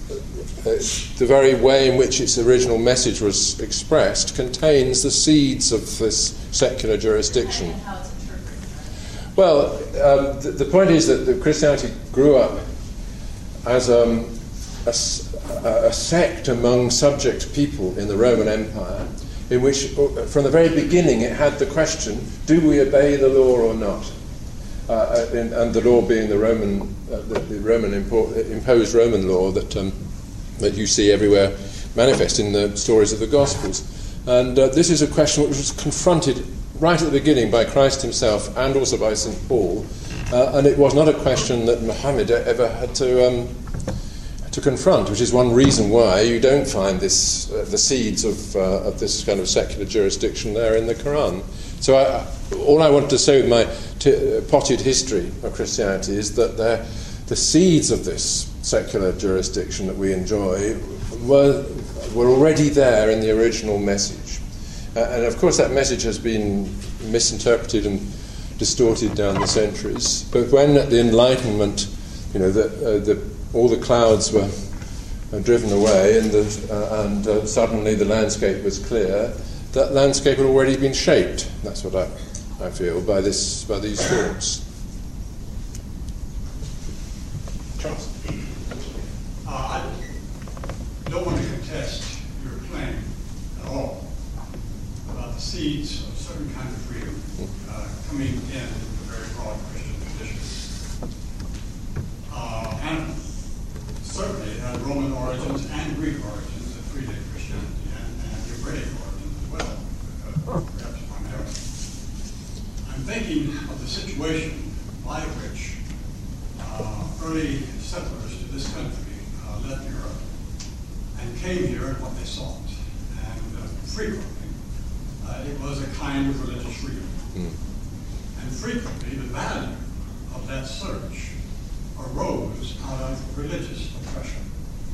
the very way in which its original message was expressed contains the seeds of this secular jurisdiction. And how it's interpreted. Well, um, the, the point is that the Christianity grew up as um, a, a sect among subject people in the Roman Empire, in which, from the very beginning, it had the question, do we obey the law or not? uh, in, and the law being the Roman, uh, the, the Roman impo- imposed Roman law that um, that you see everywhere manifest in the stories of the Gospels. And uh, this is a question which was confronted right at the beginning by Christ himself and also by Saint Paul, uh, and it was not a question that Muhammad ever had to um, to confront, which is one reason why you don't find this uh, the seeds of uh, of this kind of secular jurisdiction there in the Quran. So I, all I want to say with my t- potted history of Christianity is that the, the seeds of this secular jurisdiction that we enjoy were were already there in the original message. Uh, and of course that message has been misinterpreted and distorted down the centuries. But when at the Enlightenment, you know, the, uh, the, all the clouds were uh, driven away and, the, uh, and uh, suddenly the landscape was clear, that landscape had already been shaped. That's what I, I feel by this by these thoughts. Charles? Uh, I don't want to contest your claim at all about the seeds of a certain kind of freedom uh, coming in a very broad Christian tradition. Uh, and certainly it had Roman origins and Greek origins that predate Christianity, and, and Hebraic origins as well, uh, perhaps primarily. I'm thinking of the situation by which uh, early settlers to this country uh, left Europe and came here and what they sought. And uh, frequently, uh, it was a kind of religious freedom. Mm. And frequently, the value of that search arose out of religious oppression.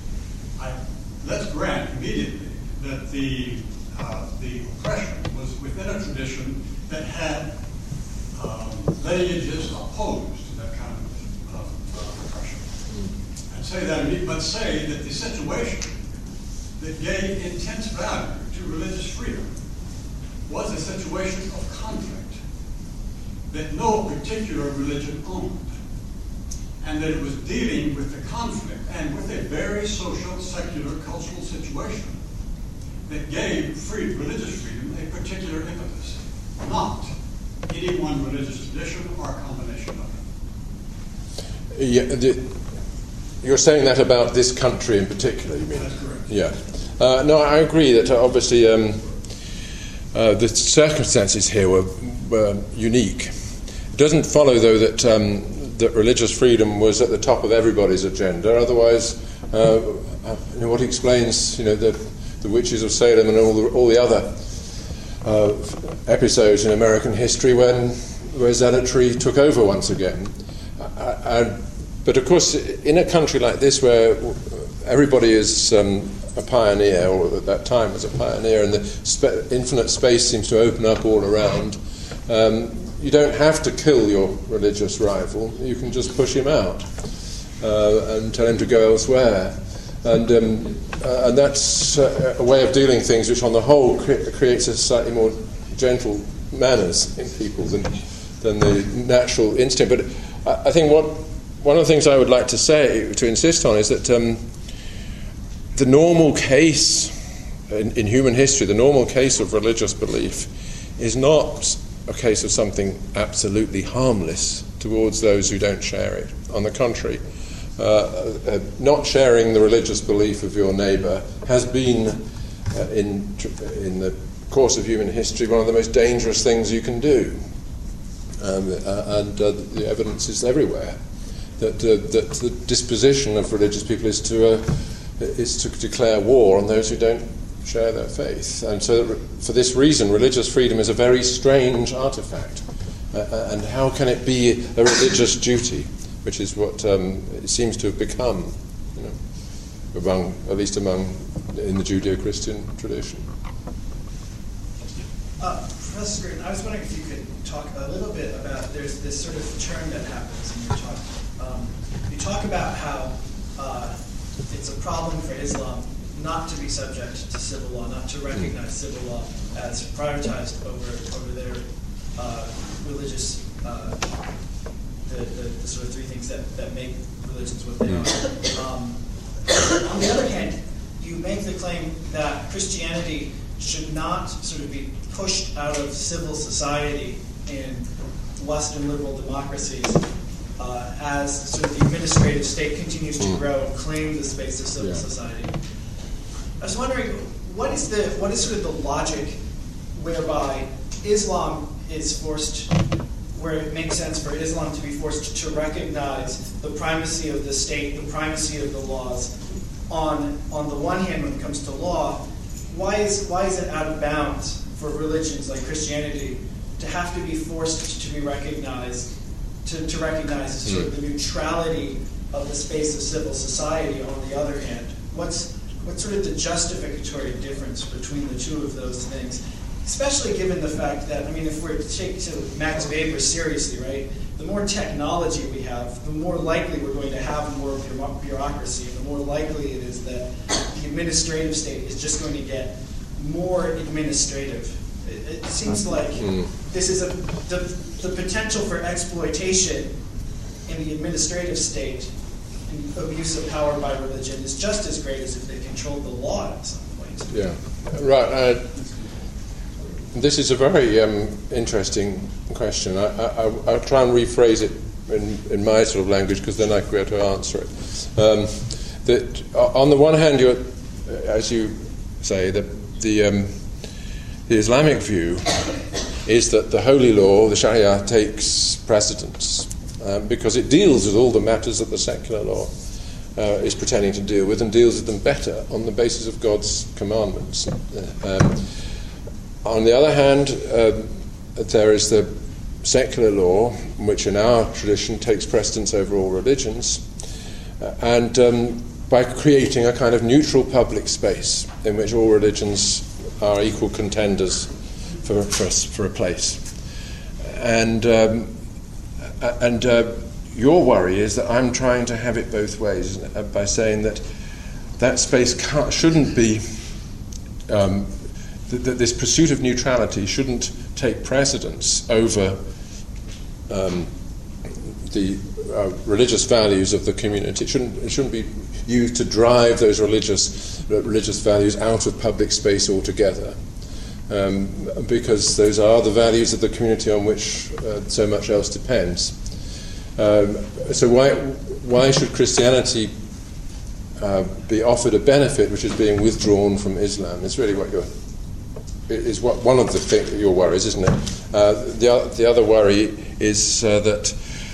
I, let's grant immediately that the, uh, the oppression was within a tradition that had um, lineages opposed to that kind of uh, oppression. Mm. And say that, but say that the situation that gave intense value to religious freedom was a situation of conflict that no particular religion owned, and that it was dealing with the conflict and with a very social, secular, cultural situation that gave free, religious freedom a particular impetus, not any one religious tradition or a combination of them. Yeah, the, you're saying that about this country in particular, you mean? That's correct. Yeah. Uh, no, I agree that uh, obviously um, uh, the circumstances here were, were unique. It doesn't follow, though, that um, that religious freedom was at the top of everybody's agenda. Otherwise, uh, you know, what explains, you know, the, the witches of Salem and all the, all the other uh, episodes in American history when where zealotry took over once again. I, I, but of course, in a country like this where everybody is um, a pioneer, or at that time was a pioneer, and the spe- infinite space seems to open up all around, um, you don't have to kill your religious rival. You can just push him out uh, and tell him to go elsewhere. And um, uh, and that's uh, a way of dealing things which on the whole cre- creates a slightly more gentle manners in people than than the natural instinct. But I, I think what one of the things I would like to say, to insist on, is that um, the normal case in, in human history, the normal case of religious belief is not a case of something absolutely harmless towards those who don't share it. On the contrary, uh, uh, not sharing the religious belief of your neighbour has been, uh, in in the course of human history, one of the most dangerous things you can do. Um, uh, and uh, the evidence is everywhere that uh, that the disposition of religious people is to uh, is to declare war on those who don't share their faith. And so for this reason, religious freedom is a very strange artifact. Uh, and how can it be a religious duty, which is what um, it seems to have become, you know, among, at least among, in the Judeo-Christian tradition. Uh, Professor Scruton, I was wondering if you could talk a little bit about, there's this sort of turn that happens in your talk. Um, you talk about how uh, it's a problem for Islam not to be subject to civil law, not to recognize civil law as prioritized over over their uh, religious, uh, the, the, the sort of three things that, that make religions what they are. Um, on the other hand, you make the claim that Christianity should not sort of be pushed out of civil society in Western liberal democracies, uh, as sort of the administrative state continues to Mm. grow and claim the space of civil Yeah. society. I was wondering, what is the what is sort of the logic whereby Islam is forced, where it makes sense for Islam to be forced to recognize the primacy of the state, the primacy of the laws. On on the one hand, when it comes to law, why is why is it out of bounds for religions like Christianity to have to be forced to be recognized, to, to recognize sort of the neutrality of the space of civil society on the other hand? What's what's sort of the justificatory difference between the two of those things? Especially given the fact that, I mean, if we're to take to Max Weber seriously, right, the more technology we have, the more likely we're going to have more bureaucracy, and the more likely it is that the administrative state is just going to get more administrative. It, it seems like Mm. this is a the, the potential for exploitation in the administrative state and abuse of power by religion is just as great as if they controlled the law at some point. Yeah, right. Uh, this is a very um, interesting question. I, I, I'll try and rephrase it in, in my sort of language, because then I can be able to answer it. Um, that on the one hand, you're, as you say, the the, um, the Islamic view is that the holy law, the Sharia, takes precedence um, because it deals with all the matters that the secular law uh, is pretending to deal with, and deals with them better on the basis of God's commandments. Um, on the other hand, um, there is the secular law, which in our tradition takes precedence over all religions, uh, and um, by creating a kind of neutral public space in which all religions are equal contenders for for, for a place. And um, and uh, your worry is that I'm trying to have it both ways by saying that that space can't, shouldn't be, um, that, that this pursuit of neutrality shouldn't take precedence over um, the uh, religious values of the community. It shouldn't, it shouldn't be used to drive those religious uh, religious values out of public space altogether, um, because those are the values of the community on which uh, so much else depends. Um, so why why should Christianity uh, be offered a benefit which is being withdrawn from Islam? Is really what you're is what one of the thing, your worries, isn't it? Uh, the the other worry is uh, that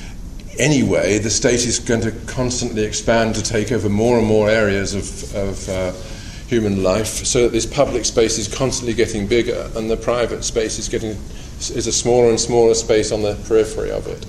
anyway the state is going to constantly expand to take over more and more areas of of uh, human life, so that this public space is constantly getting bigger, and the private space is getting is a smaller and smaller space on the periphery of it.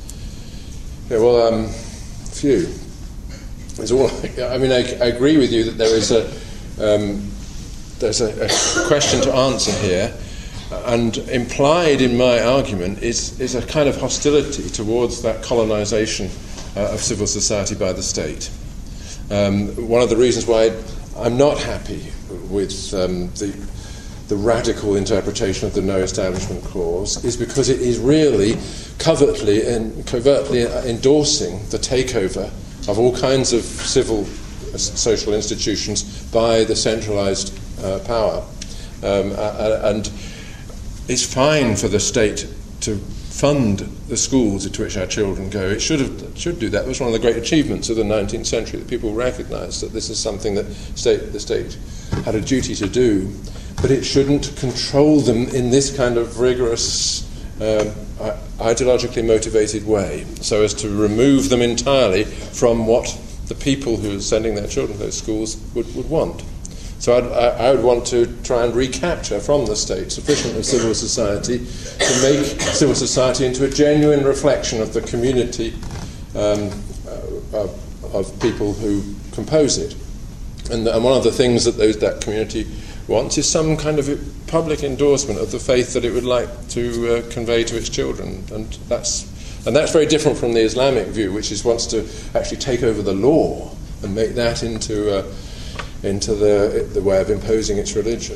Yeah, well, um, phew. It's all. I mean, I, I agree with you that there is a um, there's a, a question to answer here, and implied in my argument is is a kind of hostility towards that colonization uh, of civil society by the state. Um, one of the reasons why I'm not happy with um, the the radical interpretation of the No Establishment Clause is because it is really covertly and covertly endorsing the takeover of all kinds of civil uh, social institutions by the centralized uh, power. Um, uh, and it's fine for the state to fund the schools to which our children go. It should have should do that. It was one of the great achievements of the nineteenth century, that people recognised that this is something that state, the state had a duty to do, but it shouldn't control them in this kind of rigorous, um, ideologically motivated way, so as to remove them entirely from what the people who are sending their children to those schools would, would want. So I'd, I, I would want to try and recapture from the state sufficient of civil society to make civil society into a genuine reflection of the community um, uh, of people who compose it. And, and one of the things that those, that community wants is some kind of public endorsement of the faith that it would like to uh, convey to its children. And that's, and that's very different from the Islamic view, which is wants to actually take over the law and make that into uh, into the the way of imposing its religion.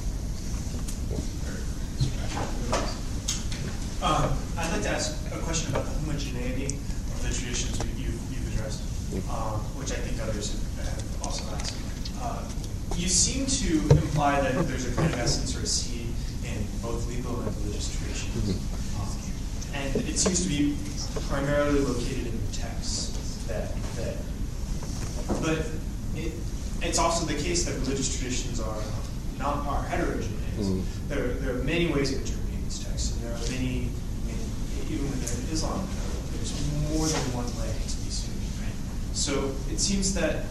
Um, I'd like to ask a question about the homogeneity of the traditions you, you've addressed, um, which I think others have, have also asked. Uh, you seem to imply that there's a kind of essence or a seed in both legal and religious traditions. Um, and it seems to be primarily located in the text. That that, but it, it's also the case that religious traditions are not are heterogeneous. Mm. There there are many ways of interpreting these texts, and there are many. I mean, even within Islam, there's more than one way to be Sunni. Right? So it seems that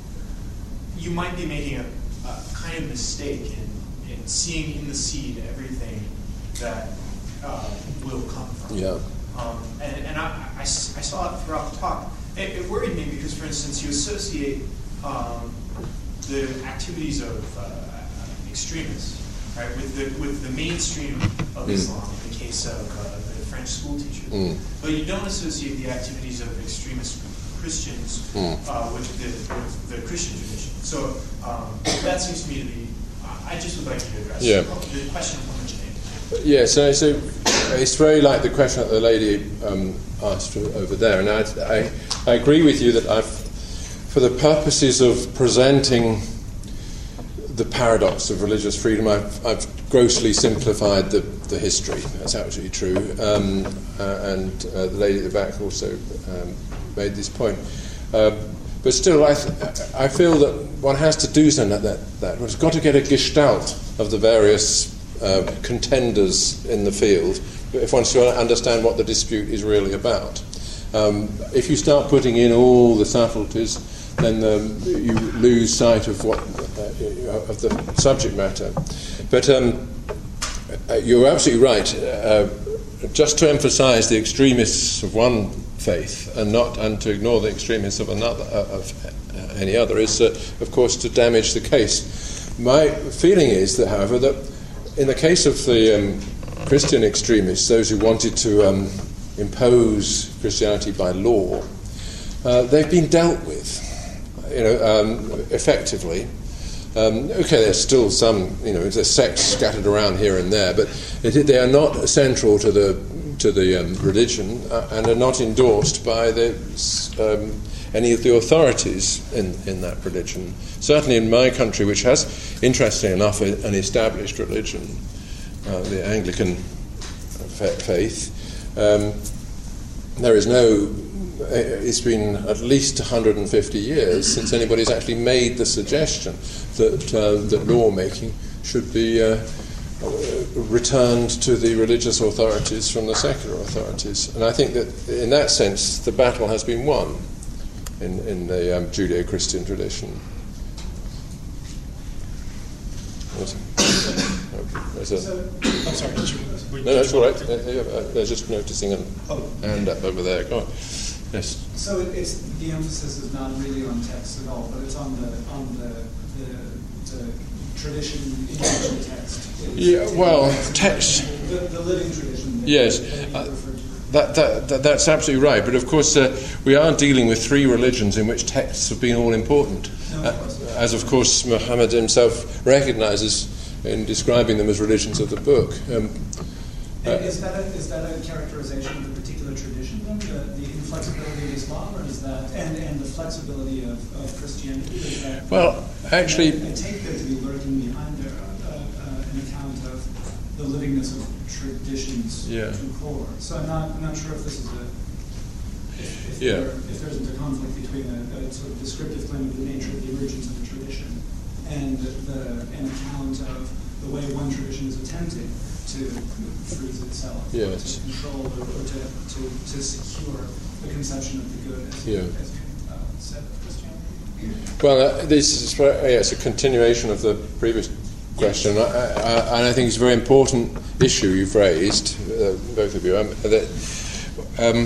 you might be making a, a kind of mistake in, in seeing in the seed everything that uh, will come from it. Yeah. Um, and and I, I, I saw it throughout the talk. It, it worried me because, for instance, you associate um, the activities of uh, extremists, right, with the with the mainstream of Mm. Islam in the case of uh, the French school teacher. Mm. But you don't associate the activities of extremist Christians Mm. uh, with, the, with the Christian tradition. So um, that seems to me to be, uh, I just would like you to address Yeah. the question of homogeneity. Yes, so, so it's very like the question that the lady um, asked over there, and I, I, I agree with you that I've, for the purposes of presenting the paradox of religious freedom, I've, I've grossly simplified the, the history. That's absolutely true, um, uh, and uh, the lady at the back also um, made this point. Uh, but still, I, th- I feel that one has to do something like that. that. One's got to get a gestalt of the various Uh, contenders in the field if one wants to understand what the dispute is really about. Um, if you start putting in all the subtleties, then um, you lose sight of what uh, of the subject matter. But um, you're absolutely right. Uh, just to emphasise the extremists of one faith and not and to ignore the extremists of another uh, of uh, any other is, uh, of course, to damage the case. My feeling is that, however, that in the case of the um, Christian extremists, those who wanted to um, impose Christianity by law, uh, they've been dealt with, you know, um, effectively. Um, okay, there's still some, you know, there's sects scattered around here and there, but it, they are not central to the to the um, religion uh, and are not endorsed by the um, any of the authorities in, in that religion. Certainly in my country, which has, interestingly enough, an established religion, uh, the Anglican fa- faith, um, there is no, it's been at least one hundred fifty years since anybody's actually made the suggestion that, uh, that lawmaking should be uh, returned to the religious authorities from the secular authorities. And I think that in that sense, the battle has been won in, in the um, Judeo-Christian tradition. There's a, So, I'm sorry, did you, were you- no, that's all right. Uh, yeah, uh, They're just noticing a Oh. hand up over there. Go on. Yes. So it- it's the emphasis is not really on text at all, but it's on the on the the, the tradition in the text. It's Yeah, well, text. The, the living tradition. That, Yes. That you Uh, referred to. That, that, that, that's absolutely right. But of course, uh, we are dealing with three religions in which texts have been all important. No, of course. Uh, as of course Muhammad himself recognises in describing them as religions of the book. Um, And uh, is that a, is that a characterization of a particular tradition, then, the, the inflexibility of Islam, or is that and, and the flexibility of, of Christianity? Is that, Well, actually- I, I take there to be lurking behind there uh, uh, an account of the livingness of traditions Yeah. to core. So I'm not I'm not sure if this is a if, if, Yeah. there, if there isn't a conflict between a, a sort of descriptive claim of the nature of the emergence of a tradition and the an account of the way one tradition is attempting to freeze itself, Yes. or to control, or, or to, to, to secure the conception of the good, as, Yeah. as you uh, said, of Christianity. Well, uh, this is very- yes, a continuation of the previous question, I, I, and I think it's a very important issue you've raised, uh, both of you. Um, that, um,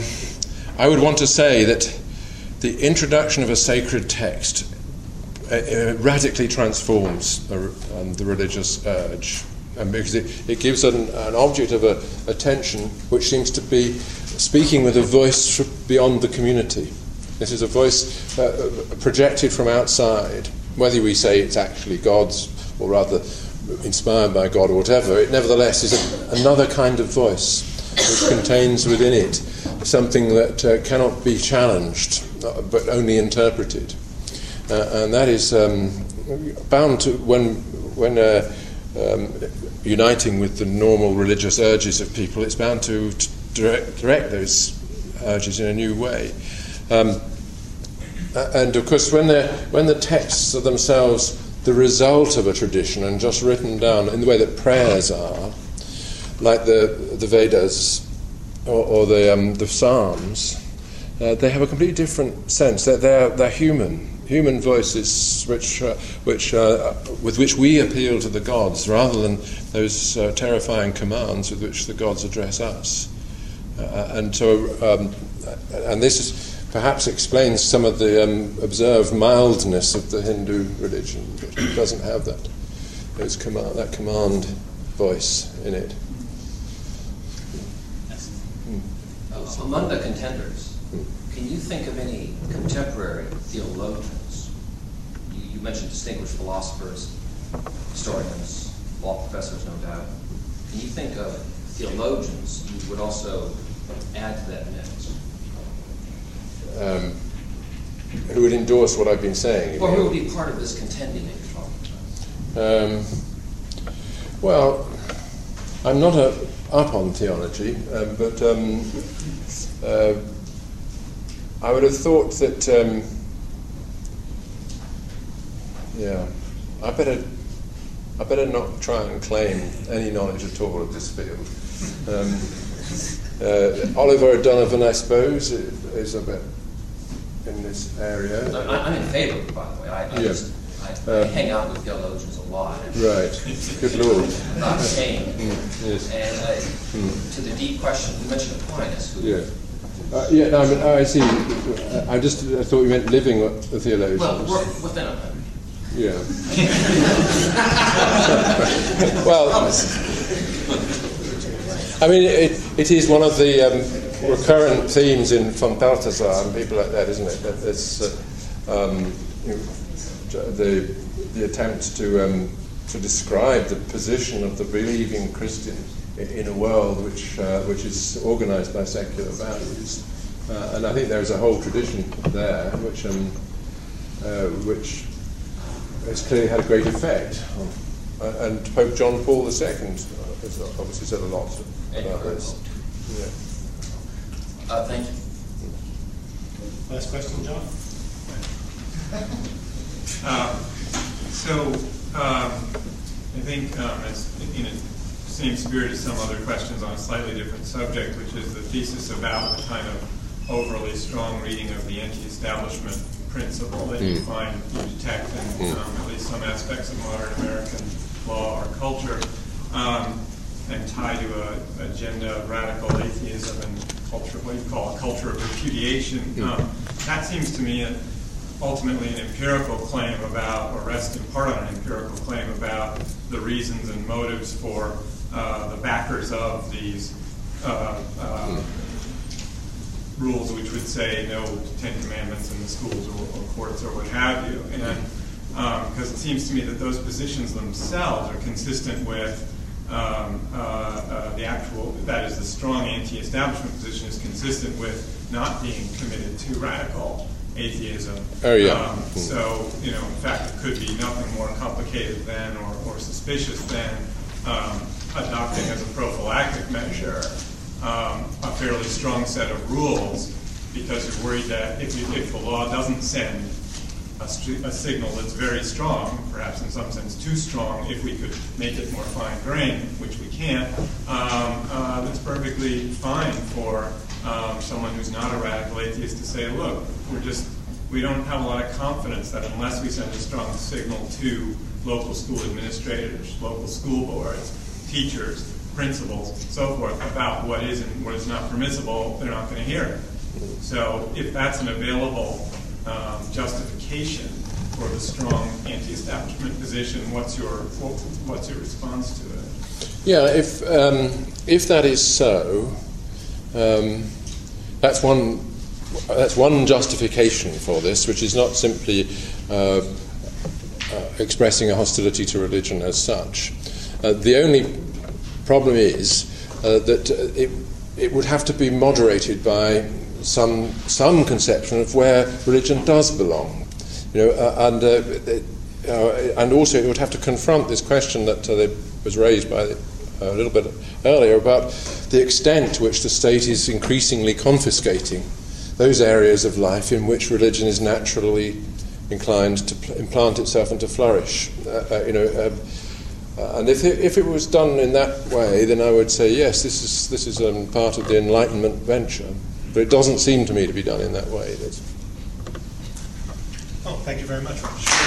I would want to say that the introduction of a sacred text uh, uh, radically transforms the, um, the religious urge, um, because it, it gives an, an object of a, attention which seems to be speaking with a voice beyond the community. This is a voice uh, projected from outside. Whether we say it's actually God's, or rather inspired by God or whatever, it nevertheless is a, another kind of voice which contains within it something that uh, cannot be challenged, uh, but only interpreted. Uh, and that is um, bound to, when, when uh, um, uniting with the normal religious urges of people, it's bound to, to direct, direct those urges in a new way. Um, and of course, when, they're, when the texts are themselves the result of a tradition and just written down in the way that prayers are, like the, the Vedas or, or the, um, the Psalms, uh, they have a completely different sense. They're, they're, they're human. Human voices which, uh, which, uh, with which we appeal to the gods rather than those uh, terrifying commands with which the gods address us. Uh, and so, um, and this is, perhaps explains some of the um, observed mildness of the Hindu religion, which doesn't have that those command, that command voice in it. Uh, among the contenders, can you think of any contemporary theologians? You, you mentioned distinguished philosophers, historians, law professors, no doubt. Can you think of theologians you would also add to that mix? Um, who would endorse what I've been saying? Or who would be part of this contending that you're talking about? Um, well, I'm not a, up on theology, um, but um, uh, I would have thought that, um, yeah, I better, I better not try and claim any knowledge at all of this field. Um, uh, Oliver O'Donovan, I suppose, is a bit in this area. I, I'm in favor of it, by the way. I, I, yeah. just, I, I um, hang out with theologians a lot. Right. Good Lord. Not saying. Mm, yes. And uh, mm. to the deep question, you mentioned Aquinas. Who, Yeah. Uh, yeah, no, I, mean, I see. I just I thought you meant living theologians. Well, we're within a hundred. Yeah. Well, I mean, it, it is one of the um, recurrent themes in von Balthasar and people like that, isn't it? That it's uh, um, you know, the the attempt to um, to describe the position of the believing Christian in, in a world which uh, which is organised by secular values, uh, and I think there is a whole tradition there which um, uh, which has clearly had a great effect on. Uh, and Pope John Paul the Second has obviously said a lot about this. Yeah. Uh, thank you. Last question, John? Um, so, um, I think, um, as in the same spirit as some other questions on a slightly different subject, which is the thesis about the kind of overly strong reading of the anti-establishment principle that you find you detect in um, at least some aspects of modern American law or culture, um, and tie to a agenda of radical atheism and culture, what you call a culture of repudiation. Um, that seems to me a, ultimately an empirical claim about, or rests in part on an empirical claim about the reasons and motives for uh, the backers of these uh, uh, rules, which would say no Ten Commandments in the schools or, or courts or what have you. And because um, it seems to me that those positions themselves are consistent with um, uh, uh, the actual, that is, the strong anti-establishment position is consistent with not being committed to radical atheism. Oh, yeah. Um, so, you know, in fact, it could be nothing more complicated than or, or suspicious than um, adopting as a prophylactic measure um, a fairly strong set of rules, because you're worried that if, you, if the law doesn't send a, st- a signal that's very strong, perhaps in some sense too strong, if we could make it more fine-grained, which we can't, um, uh, that's perfectly fine for um, someone who's not a radical atheist to say, look, we're just, we don't have a lot of confidence that unless we send a strong signal to local school administrators, local school boards, teachers, principals, so forth, about what is and what is not permissible, they're not going to hear it. So if that's an available um, justification for the strong anti-establishment position, what's your what's your response to it? Yeah, if um, if that is so, um, that's one that's one justification for this, which is not simply uh, uh, expressing a hostility to religion as such. Uh, the only problem is uh, that uh, it it would have to be moderated by some some conception of where religion does belong, you know, uh, and uh, it, uh, and also it would have to confront this question that uh, was raised by a little bit earlier about the extent to which the state is increasingly confiscating those areas of life in which religion is naturally inclined to pl- implant itself and to flourish. Uh, uh, you know, um, uh, and if it, if it was done in that way, then I would say yes, this is this is um, part of the Enlightenment venture. But it doesn't seem to me to be done in that way. That's Oh, thank you very much, Rich.